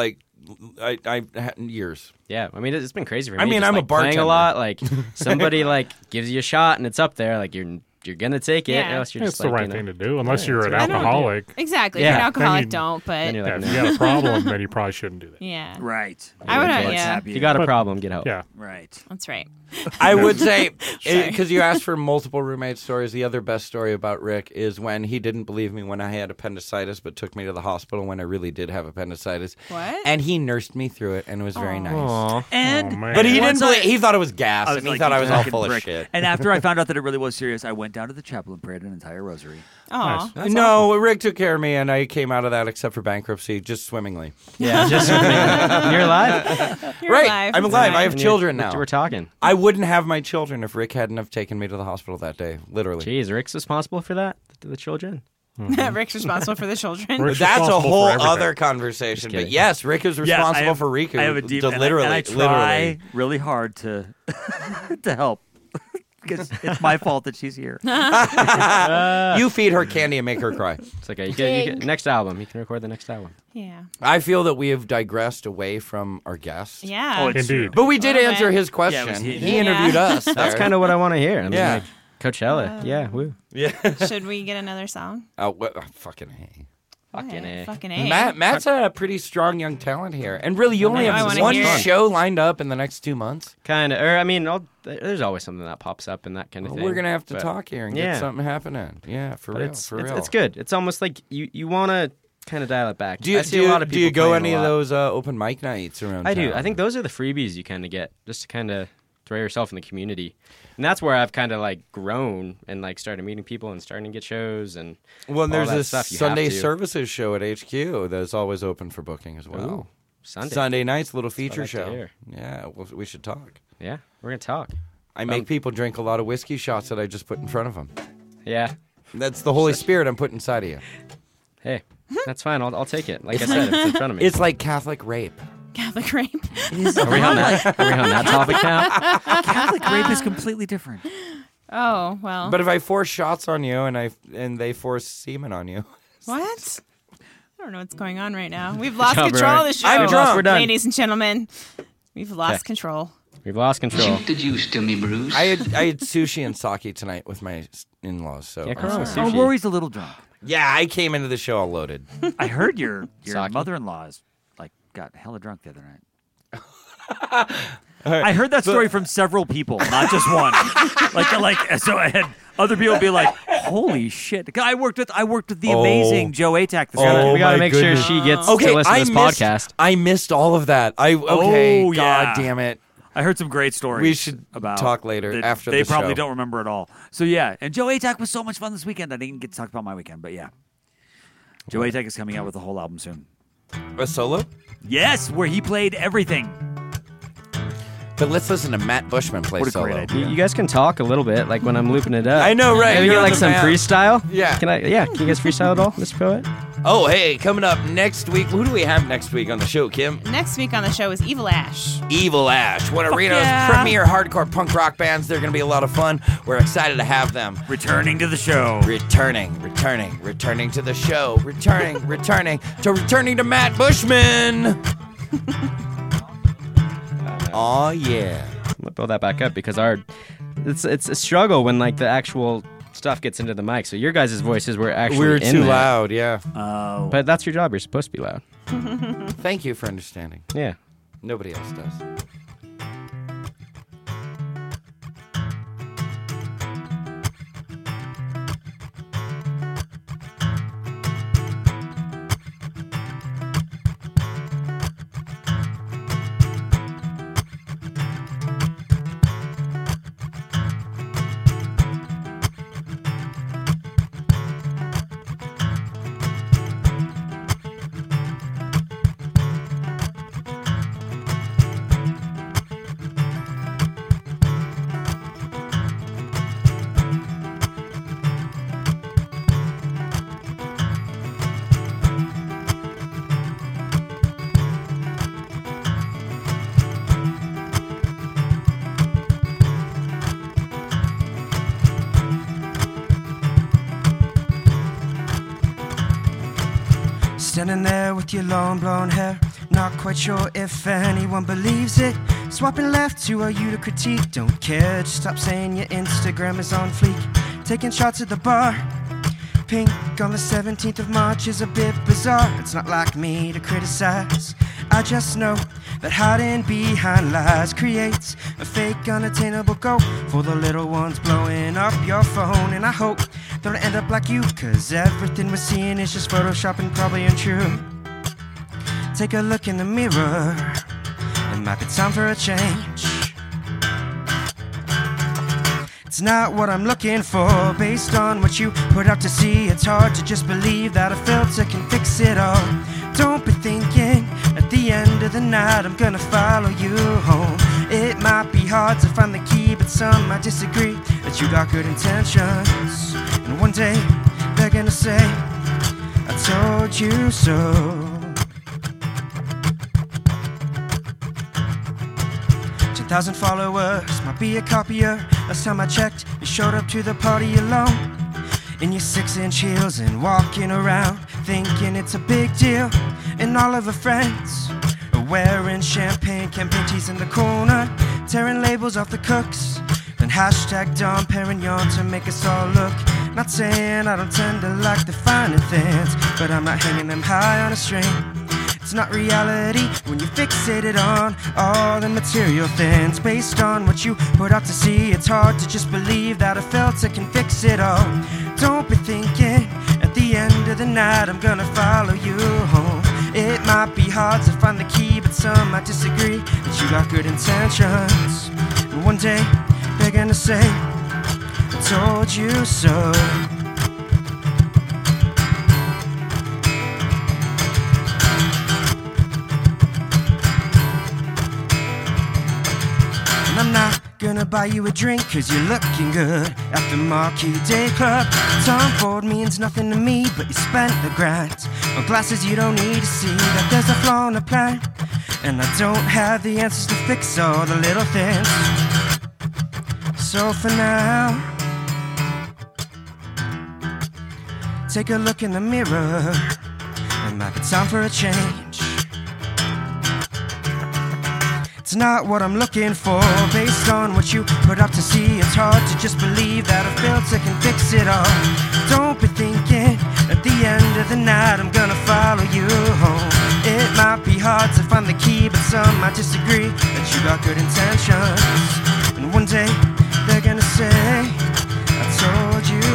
I had years. Yeah, I mean it's been crazy for me. I mean, just, I'm a like, playing bartender. a lot. Like somebody like gives you a shot and it's up there. Like you're gonna take it. Yeah. Else you're It's just the like, right thing to do, unless you're an it's the right thing to do. alcoholic. Exactly. Yeah. If you're an alcoholic, Then you- don't. But Then you're Yeah, like, if no. you got a problem, then you probably shouldn't do that. yeah, Right. I would. If Yeah, you got a problem, get help. Yeah. Right. that's right. I would say, because you asked for multiple roommate stories, the other best story about Rick is when he didn't believe me when I had appendicitis, but took me to the hospital when I really did have appendicitis. What? And he nursed me through it, and it was very nice. Aw. And Oh, man. But he Once didn't believe, he thought it was gas, I was and he like, thought I you was all fucking full of prick. shit. And after I found out that it really was serious, I went down to the chapel and prayed an entire rosary. Oh, No, Rick took care of me, and I came out of that, except for bankruptcy, just swimmingly. Yeah, just and you're alive. you're Right, alive. I'm It's alive. fine. I have And children we're now. We're talking. I wouldn't have my children if Rick hadn't have taken me to the hospital that day, literally. Jeez, Rick's responsible for that. The children. Rick's responsible for the children. Rick's That's a responsible whole for everything. other conversation. But kidding. yes, Rick is responsible I have- for Riku. I have a deep, and I- literally, and I try literally. really hard to to help because it's my fault that she's here. You feed her candy and make her cry. It's okay. You get next album. You can record the next album. Yeah. I feel that we have digressed away from our guest. Yeah. Oh, it's Indeed. But we did Little answer bit. his question. Yeah, it was he. He interviewed Yeah. us. That's kind of what I want to hear. I mean, Yeah. like, Coachella. Yeah, woo. Yeah. Should we get another song? Fucking A. Fucking A. Fucking A. Matt's a pretty strong young talent here. And really, you only I have wanna one hear it. show lined up in the next 2 months. Kind of. Or I mean, there's always something that pops up and that kind of thing. We're going to have to But- talk here and Yeah. get something happening. Yeah, for But real. it's, for it's, real. it's good. It's almost like you want to kind of dial it back. Do you, I see a lot of people do you go playing a any of lot. those open mic nights around I do. town? I think those are the freebies you kind of get just to kind of throw yourself in the community. And that's where I've kind of like grown and like started meeting people and starting to get shows and Well, and all there's that this stuff you have Sunday to. services show at HQ that's always open for booking as well. Ooh, Sunday. Sunday nights, little That's what I feature like to show. hear. Yeah, we should talk. Yeah, we're going to talk. I make people drink a lot of whiskey shots that I just put in front of them. Yeah. That's the Holy Spirit I'm putting inside of you. Hey, that's fine. I'll take it. Like I said, it's in front of me. It's like Catholic rape. Catholic rape. Are we on that topic now? Catholic rape is completely different. Oh, well. But if I force shots on you and they force semen on you. What? I don't know what's going on right now. We've lost job, control of Rory. the show. I'm drunk. We're done. Ladies and gentlemen. We've lost Okay. control. We've lost control. Did you to me, Bruce? I had sushi and sake tonight with my in-laws. So Yeah, come on with Oh, sushi. Rory's a little drunk. yeah, I came into the show all loaded. I heard your Sake. mother-in-law's like got hella drunk the other night. I heard that story from several people, not just one. So I had other people be like, "Holy shit!" 'Cause I worked with the amazing Joe Atack this morning. we got to my make goodness. sure she gets Okay, to listen to I this missed, podcast. I missed all of that. Oh, God yeah. damn it. I heard some great stories. We should about talk later that after they the probably show. don't remember it all. So yeah, and Joe Atack was so much fun this weekend. I didn't get to talk about my weekend, but yeah, Joe Atack is coming out with a whole album soon. A solo? Yes, where he played everything. But let's listen to Matt Bushman play What a solo. great idea. You guys can talk a little bit, like when I'm looping it up. I know, right? Maybe You're get like the some man. freestyle. Yeah. Can you guys freestyle at all, Mr. Poet? Oh, hey, coming up next week. Who do we have next week on the show, Kim? Next week on the show is Evil Ash. Evil Ash, one of Reno's yeah. premier hardcore punk rock bands. They're going to be a lot of fun. We're excited to have them. Returning to the show. Returning to the show. Returning to Matt Bushman. Oh yeah. I'm gonna build that back up because it's a struggle when like the actual stuff gets into the mic. So your guys' voices were actually We were in too there. loud, yeah. Oh. But that's your job. You're supposed to be loud. Thank you for understanding. Yeah. Nobody else does. Standing there with your long blonde hair, not quite sure if anyone believes it. Swapping left, who are you to critique? Don't care, just stop saying your Instagram is on fleek. Taking shots at the bar, pink on the 17th of March is a bit bizarre. It's not like me to criticize, I just know that hiding behind lies creates a fake unattainable goal for the little ones blowing up your phone. And I hope don't end up like you, cause everything we're seeing is just Photoshop and probably untrue. Take a look in the mirror, it might be time for a change. It's not what I'm looking for, based on what you put out to see. It's hard to just believe that a filter can fix it all. Don't be thinking at the end of the night I'm gonna follow you home. It might be hard to find the key, but some might disagree that you got good intentions. And one day they're gonna say, I told you so. 10,000 followers might be a copier. Last time I checked, you showed up to the party alone, in your 6-inch heels and walking around thinking it's a big deal. And all of her friends are wearing champagne campaign tees in the corner, tearing labels off the cooks, then hashtag Dom Perignon to make us all look. Not saying I don't tend to like the finer things, but I'm not hanging them high on a string. It's not reality when you fixate it on all the material things. Based on what you put out to see, it's hard to just believe that a filter can fix it all. Don't be thinking at the end of the night I'm gonna follow you home. It might be hard to find the key, but some might disagree that you got good intentions. And one day they're gonna say, I told you so. I'm not gonna buy you a drink cause you're looking good at the Marquee Day Club. Tom Ford means nothing to me, but you spent the grand on glasses you don't need to see that there's a flaw in the plan. And I don't have the answers to fix all the little things. So for now, take a look in the mirror, it might be time for a change. It's not what I'm looking for, based on what you put up to see. It's hard to just believe that a filter can fix it all. Don't be thinking at the end of the night I'm gonna follow you home. It might be hard to find the key, but some might disagree that you got good intentions. And one day they're gonna say, I told you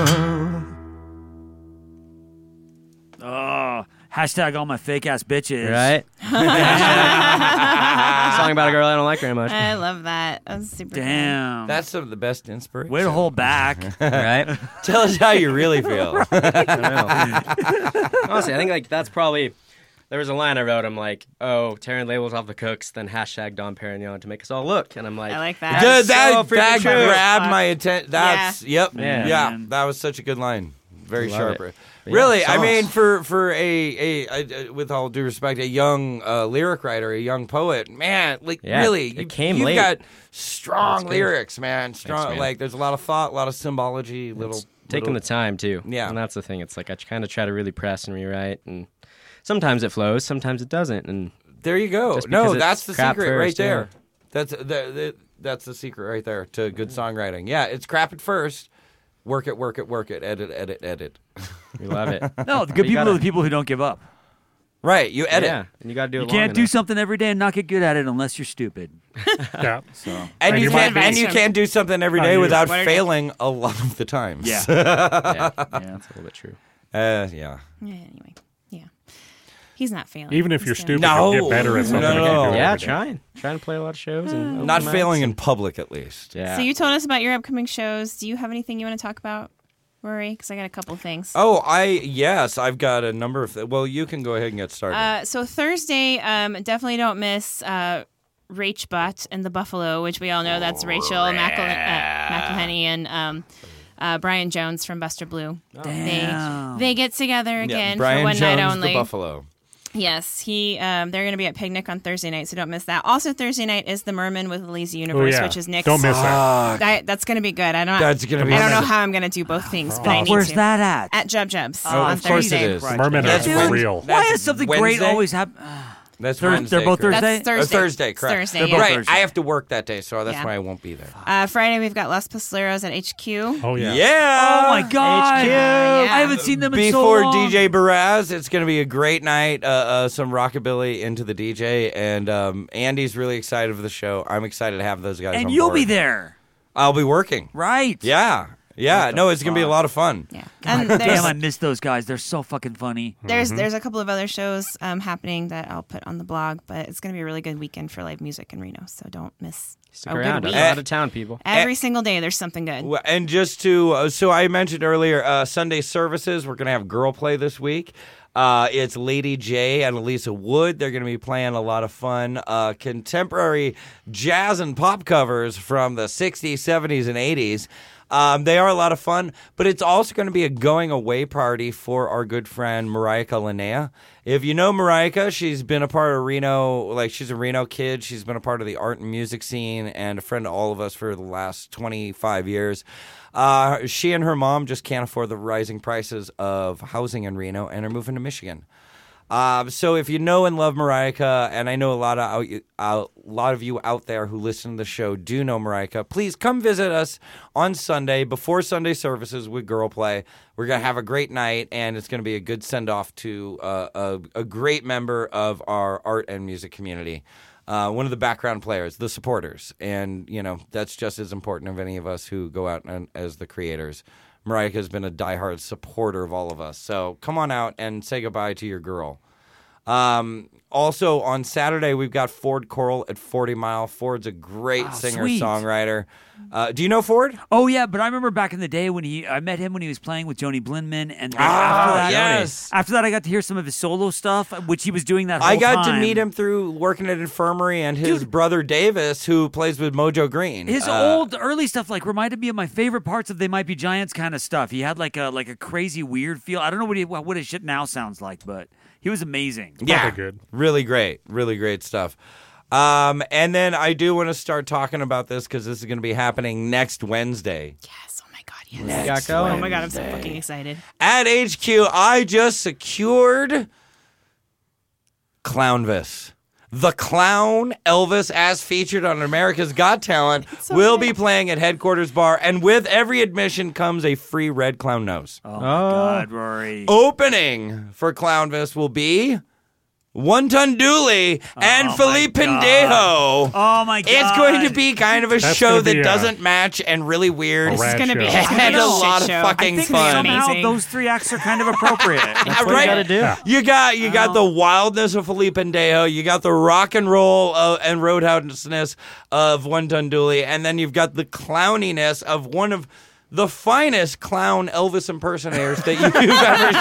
so. Oh, hashtag all my fake ass bitches. Right? Song about a girl I don't like very much. I love that. That was super Damn. That's some of the best inspiration. Way to hold back. Right? Tell us how you really feel. Honestly, I think like that's probably... There was a line I wrote, I'm like, oh, tearing labels off the cooks, then hashtag Dom Perignon to make us all look. And I'm like... I like that. That freaking true. grabbed my attention. That's, Yeah. yep. Yeah, that was such a good line. Very Love sharp. it. Really, Yeah, I mean, songs. for a with all due respect, a young lyric writer, a young poet, man, like Yeah, really, it came you've late. got strong That's good. lyrics, man. Strong, Thanks, man. like there's a lot of thought, a lot of symbology, Taking the time, too. Yeah. And that's the thing. It's like I kind of try to really press and rewrite, and sometimes it flows, sometimes it doesn't. And there you go. just because No, it's that's the crap secret first, right there. yeah. That's the secret right there to good songwriting. Yeah, it's crap at first. Work it, edit. We love it. No, the good people are the people who don't give up. Right, you edit. Yeah, and you got to do it You long can't do enough. something every day and not get good at it unless you're stupid. Yeah. So And you might can't do something every day you? without What are failing a lot of the times. Yeah. Yeah, that's a little bit true. Yeah. Yeah, anyway. Yeah. He's not failing. Even if He's you're doing stupid, No. you'll get better at something. No. you can't do Yeah, every day. trying to play a lot of shows and Not open failing mics in and- public, at least. Yeah. So you told us about your upcoming shows. Do you have anything you want to talk about, Rory? Because I got a couple of things. Oh, yes, I've got a number of. Well, you can go ahead and get started. So Thursday, definitely don't miss Rach Butt and the Buffalo, which we all know that's Rachel McElhenney and Brian Jones from Buster Blue. Damn. They get together again Brian for one Jones, night only. the Buffalo. Yes, they're going to be at Picnic on Thursday night, so don't miss that. Also, Thursday night is the Merman with the Lazy Universe, which is Nick's. Don't miss that. That's going to be good. I don't know how I'm going to do both things, but I need Where's to. that at? At Jub Jub's on of course Thursday. it is. Merman That's is real. Why is something great Wednesday? always happen? That's Wednesday. They're both correct? Thursday? That's Thursday. Thursday, correct. Thursday, They're yeah. both Right, Thursday. I have to work that day, so that's Yeah. why I won't be there. Friday, we've got Los Pistoleros at HQ. Oh, yeah. Yeah! Oh my God! Yeah. I haven't seen them in so Before long. DJ Baraz, it's going to be a great night. Some rockabilly into the DJ, and Andy's really excited for the show. I'm excited to have those guys on And you'll board. be there, I'll be working. right? Yeah. No, it's going to be a lot of fun. Yeah. God And damn, I miss those guys. They're so fucking funny. there's a couple of other shows happening that I'll put on the blog, but it's going to be a really good weekend for live music in Reno, so don't miss Stick a good around. week. Out of town, people. Every single day there's something good. Well, and just to, so I mentioned earlier, Sunday services, we're going to have Girl Play this week. It's Lady J and Elisa Wood. They're going to be playing a lot of fun contemporary jazz and pop covers from the 60s, 70s, and 80s. They are a lot of fun, but it's also going to be a going away party for our good friend Mariah Linnea. If you know Mariah, she's been a part of Reno, like she's a Reno kid. She's been a part of the art and music scene and a friend to all of us for the last 25 years. She and her mom just can't afford the rising prices of housing in Reno and are moving to Michigan. So if you know and love Mariah, and I know a lot of you out there who listen to the show do know Mariah, please come visit us on Sunday before Sunday services with Girl Play. We're going to have a great night, and it's going to be a good send-off to a great member of our art and music community. One of the background players, the supporters. And, that's just as important of any of us who go out as the creators. Mariah has been a diehard supporter of all of us. So come on out and say goodbye to your girl. Also, on Saturday, we've got Ford Coral at 40 Mile. Ford's a great singer-songwriter. Do you know Ford? Oh, yeah, but I remember back in the day when I met him when he was playing with Joni Blindman. And after that, I got to hear some of his solo stuff, which he was doing that whole I got time. to meet him through working at Infirmary and his brother Davis, who plays with Mojo Green. His old early stuff reminded me of my favorite parts of They Might Be Giants kind of stuff. He had like a crazy weird feel. I don't know what his shit now sounds like, but he was amazing. Yeah, good. Really great stuff. And then I do want to start talking about this because this is going to be happening next Wednesday. Yes, oh my God, yes. Oh my God, I'm so fucking excited. At HQ, I just secured Clownvis. The clown Elvis, as featured on America's Got Talent, will be playing at Headquarters Bar, and with every admission comes a free red clown nose. Oh, my God, Rory. Opening for Clownvis will be One Ton Dooley and Felipe Pendejo. Oh, my God. It's going to be kind of a That's show gonna that be doesn't match and really weird. This is going to be And a lot of fucking I think fun. somehow those three acts are kind of appropriate. That's what Right? you got to do. Yeah. You got the wildness of Felipe Pendejo, you got the rock and roll and roadhouse-ness of One Ton Dooley, and then you've got the clowniness of one of the finest clown Elvis impersonators that you've ever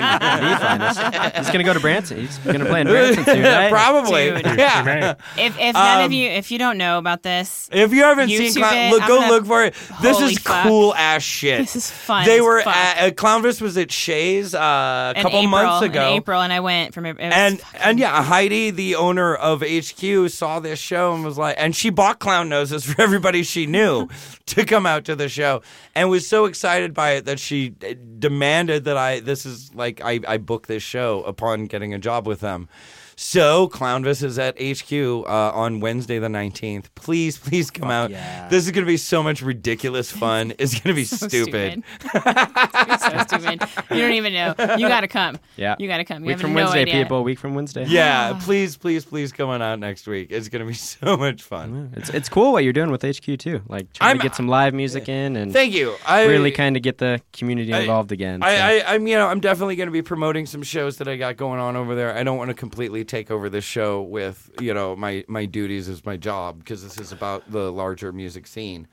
seen. He's going to go to Branson. He's going to play in Branson soon, right? Probably. Dude. Yeah. If none of you, if you don't know about this, If you haven't YouTube seen Clown, it, look, I'm go gonna- look for it. This Holy is fuck. cool ass shit. This is fun They as were fuck. at Clownvis was at Shays a couple months ago. In April, and I went from it was And yeah, Heidi, the owner of HQ, saw this show and was like, and she bought clown noses for everybody she knew to come out to the show, and was so excited by it that she demanded that I book this show upon getting a job with them. So Clownvis is at HQ on Wednesday the 19th. Please come out. yeah. This is going to be so much ridiculous fun. It's going to be so stupid. It's so stupid. You don't even know. You got to come. Yeah. You got to come. You Week have from no Wednesday, idea. people. Week from Wednesday. Yeah, please come on out next week. It's going to be so much fun. It's cool what you're doing with HQ too. Like trying to get some live music in and Thank you. really kind of get the community involved again. So. I'm definitely going to be promoting some shows that I got going on over there. I don't want to completely take over this show with my duties as my job, because this is about the larger music scene.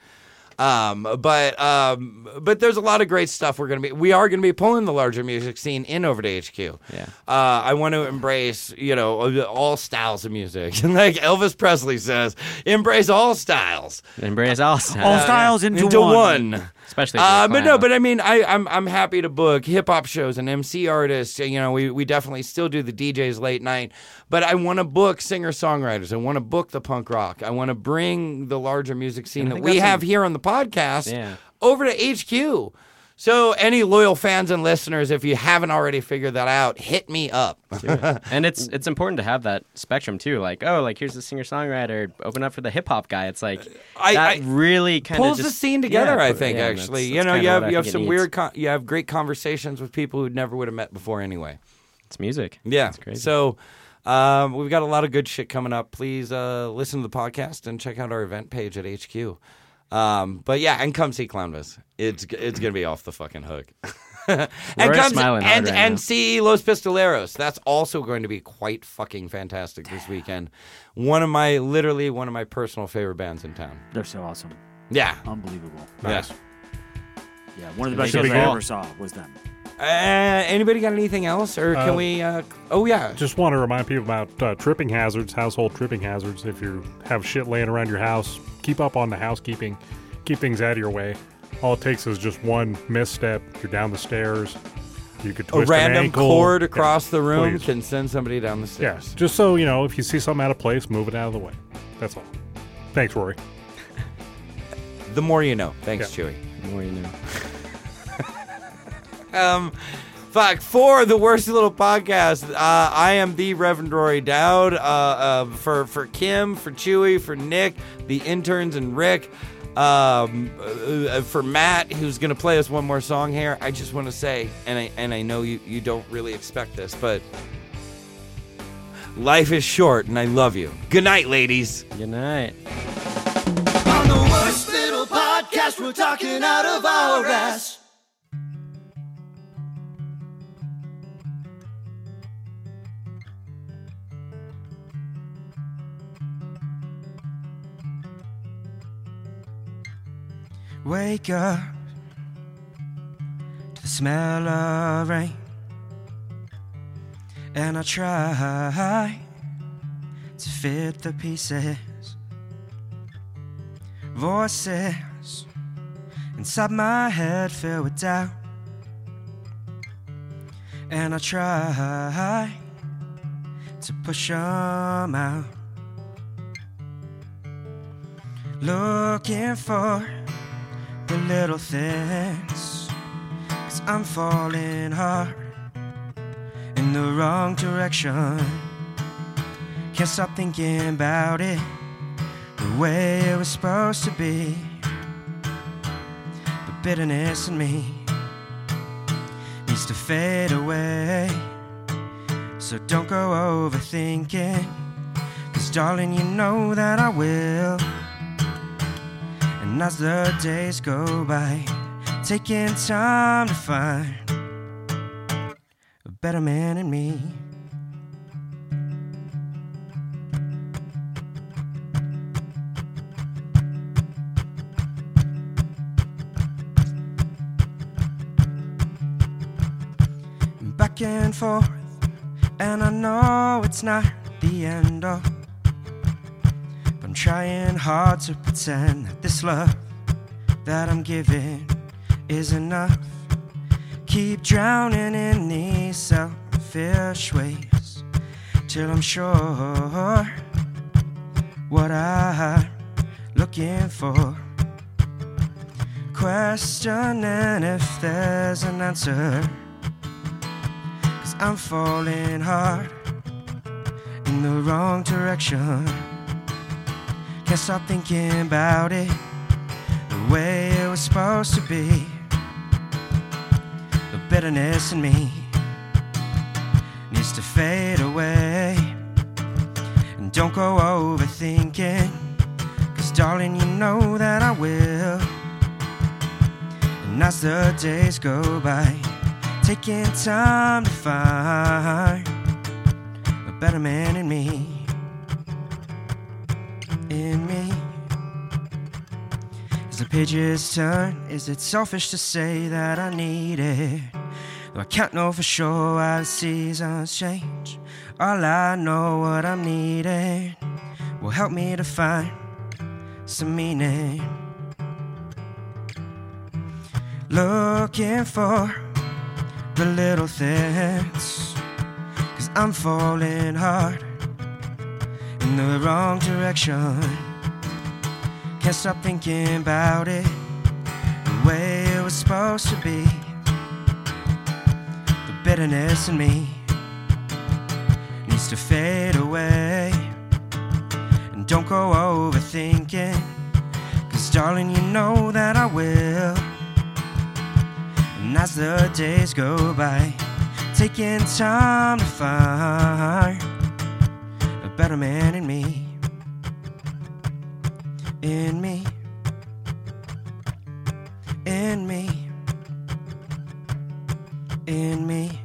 But there's a lot of great stuff we are going to be pulling the larger music scene in over to HQ. Yeah. I want to embrace, all styles of music. Like Elvis Presley says, embrace all styles. Embrace all styles. All styles into one. Especially if you're a but I mean, I'm happy to book hip hop shows and MC artists. You know, we definitely still do the DJs late night, but I want to book singer songwriters. I want to book the punk rock. I want to bring the larger music scene that we have here on the podcast over to HQ. So any loyal fans and listeners, if you haven't already figured that out, hit me up. And it's important to have that spectrum too. Like, here's the singer-songwriter, open up for the hip-hop guy. It's like, that really kind of pulls the scene together, I think, actually. That's you have some weird, you have great conversations with people who never would have met before anyway. It's music. Yeah. It's crazy. So we've got a lot of good shit coming up. Please listen to the podcast and check out our event page at HQ. But yeah, and come see Clownvis. It's gonna be off the fucking hook. and see Los Pistoleros. That's also going to be quite fucking fantastic this weekend. One of my personal favorite bands in town. They're so awesome. Yeah, unbelievable. Nice. Yeah, one of the best shows I ever saw was them. Anybody got anything else, or can we? Oh yeah. Just want to remind people about tripping hazards, household tripping hazards. If you have shit laying around your house, keep up on the housekeeping. Keep things out of your way. All it takes is just one misstep. You're down the stairs. You could twist a random an ankle. cord across the room please. can send somebody down the stairs. Yeah, just so you know, if you see something out of place, move it out of the way. That's all. Thanks, Rory. The more you know. Thanks, Chewy. The more you know. For the Worst Little Podcast, I am the Reverend Rory Dowd. For Kim, for Chewy, for Nick, the interns, and Rick. For Matt, who's going to play us one more song here, I just want to say, and I know you don't really expect this, but life is short, and I love you. Good night, ladies. Good night. On the Worst Little Podcast, we're talking out of our ass. Wake up to the smell of rain, and I try to fit the pieces. Voices inside my head fill with doubt, and I try to push them out, looking for the little things, 'cause I'm falling hard in the wrong direction. Can't stop thinking about it the way it was supposed to be. The bitterness in me needs to fade away. So don't go overthinking, 'cause darling, you know that I will. And as the days go by, taking time to find a better man in me. Back and forth, and I know it's not the end of. I'm trying hard to pretend that this love that I'm giving is enough. Keep drowning in these selfish ways till I'm sure what I'm looking for. Questioning if there's an answer, 'cause I'm falling hard in the wrong direction. Can't stop thinking about it the way it was supposed to be. The bitterness in me needs to fade away. And don't go overthinking, 'cause darling, you know that I will. And as the days go by, taking time to find a better man in me. In me. As the pages turn, is it selfish to say that I need it? Though I can't know for sure why the seasons change. All I know what I'm needing will help me to find some meaning. looking for the little things, 'cause I'm falling hard in the wrong direction. Can't stop thinking about it the way it was supposed to be. The bitterness in me needs to fade away. And don't go overthinking, 'cause darling, you know that I will. And as the days go by, taking time to find a better man in me. In me. In me. In me.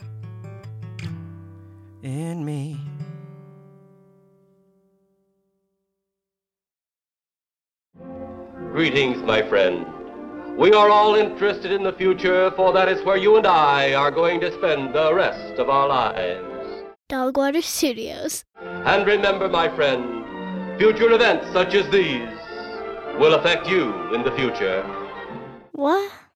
In me. Greetings, my friend. We are all interested in the future, for that is where you and I are going to spend the rest of our lives. Dogwater Studios. And remember, my friend, future events such as these will affect you in the future. What?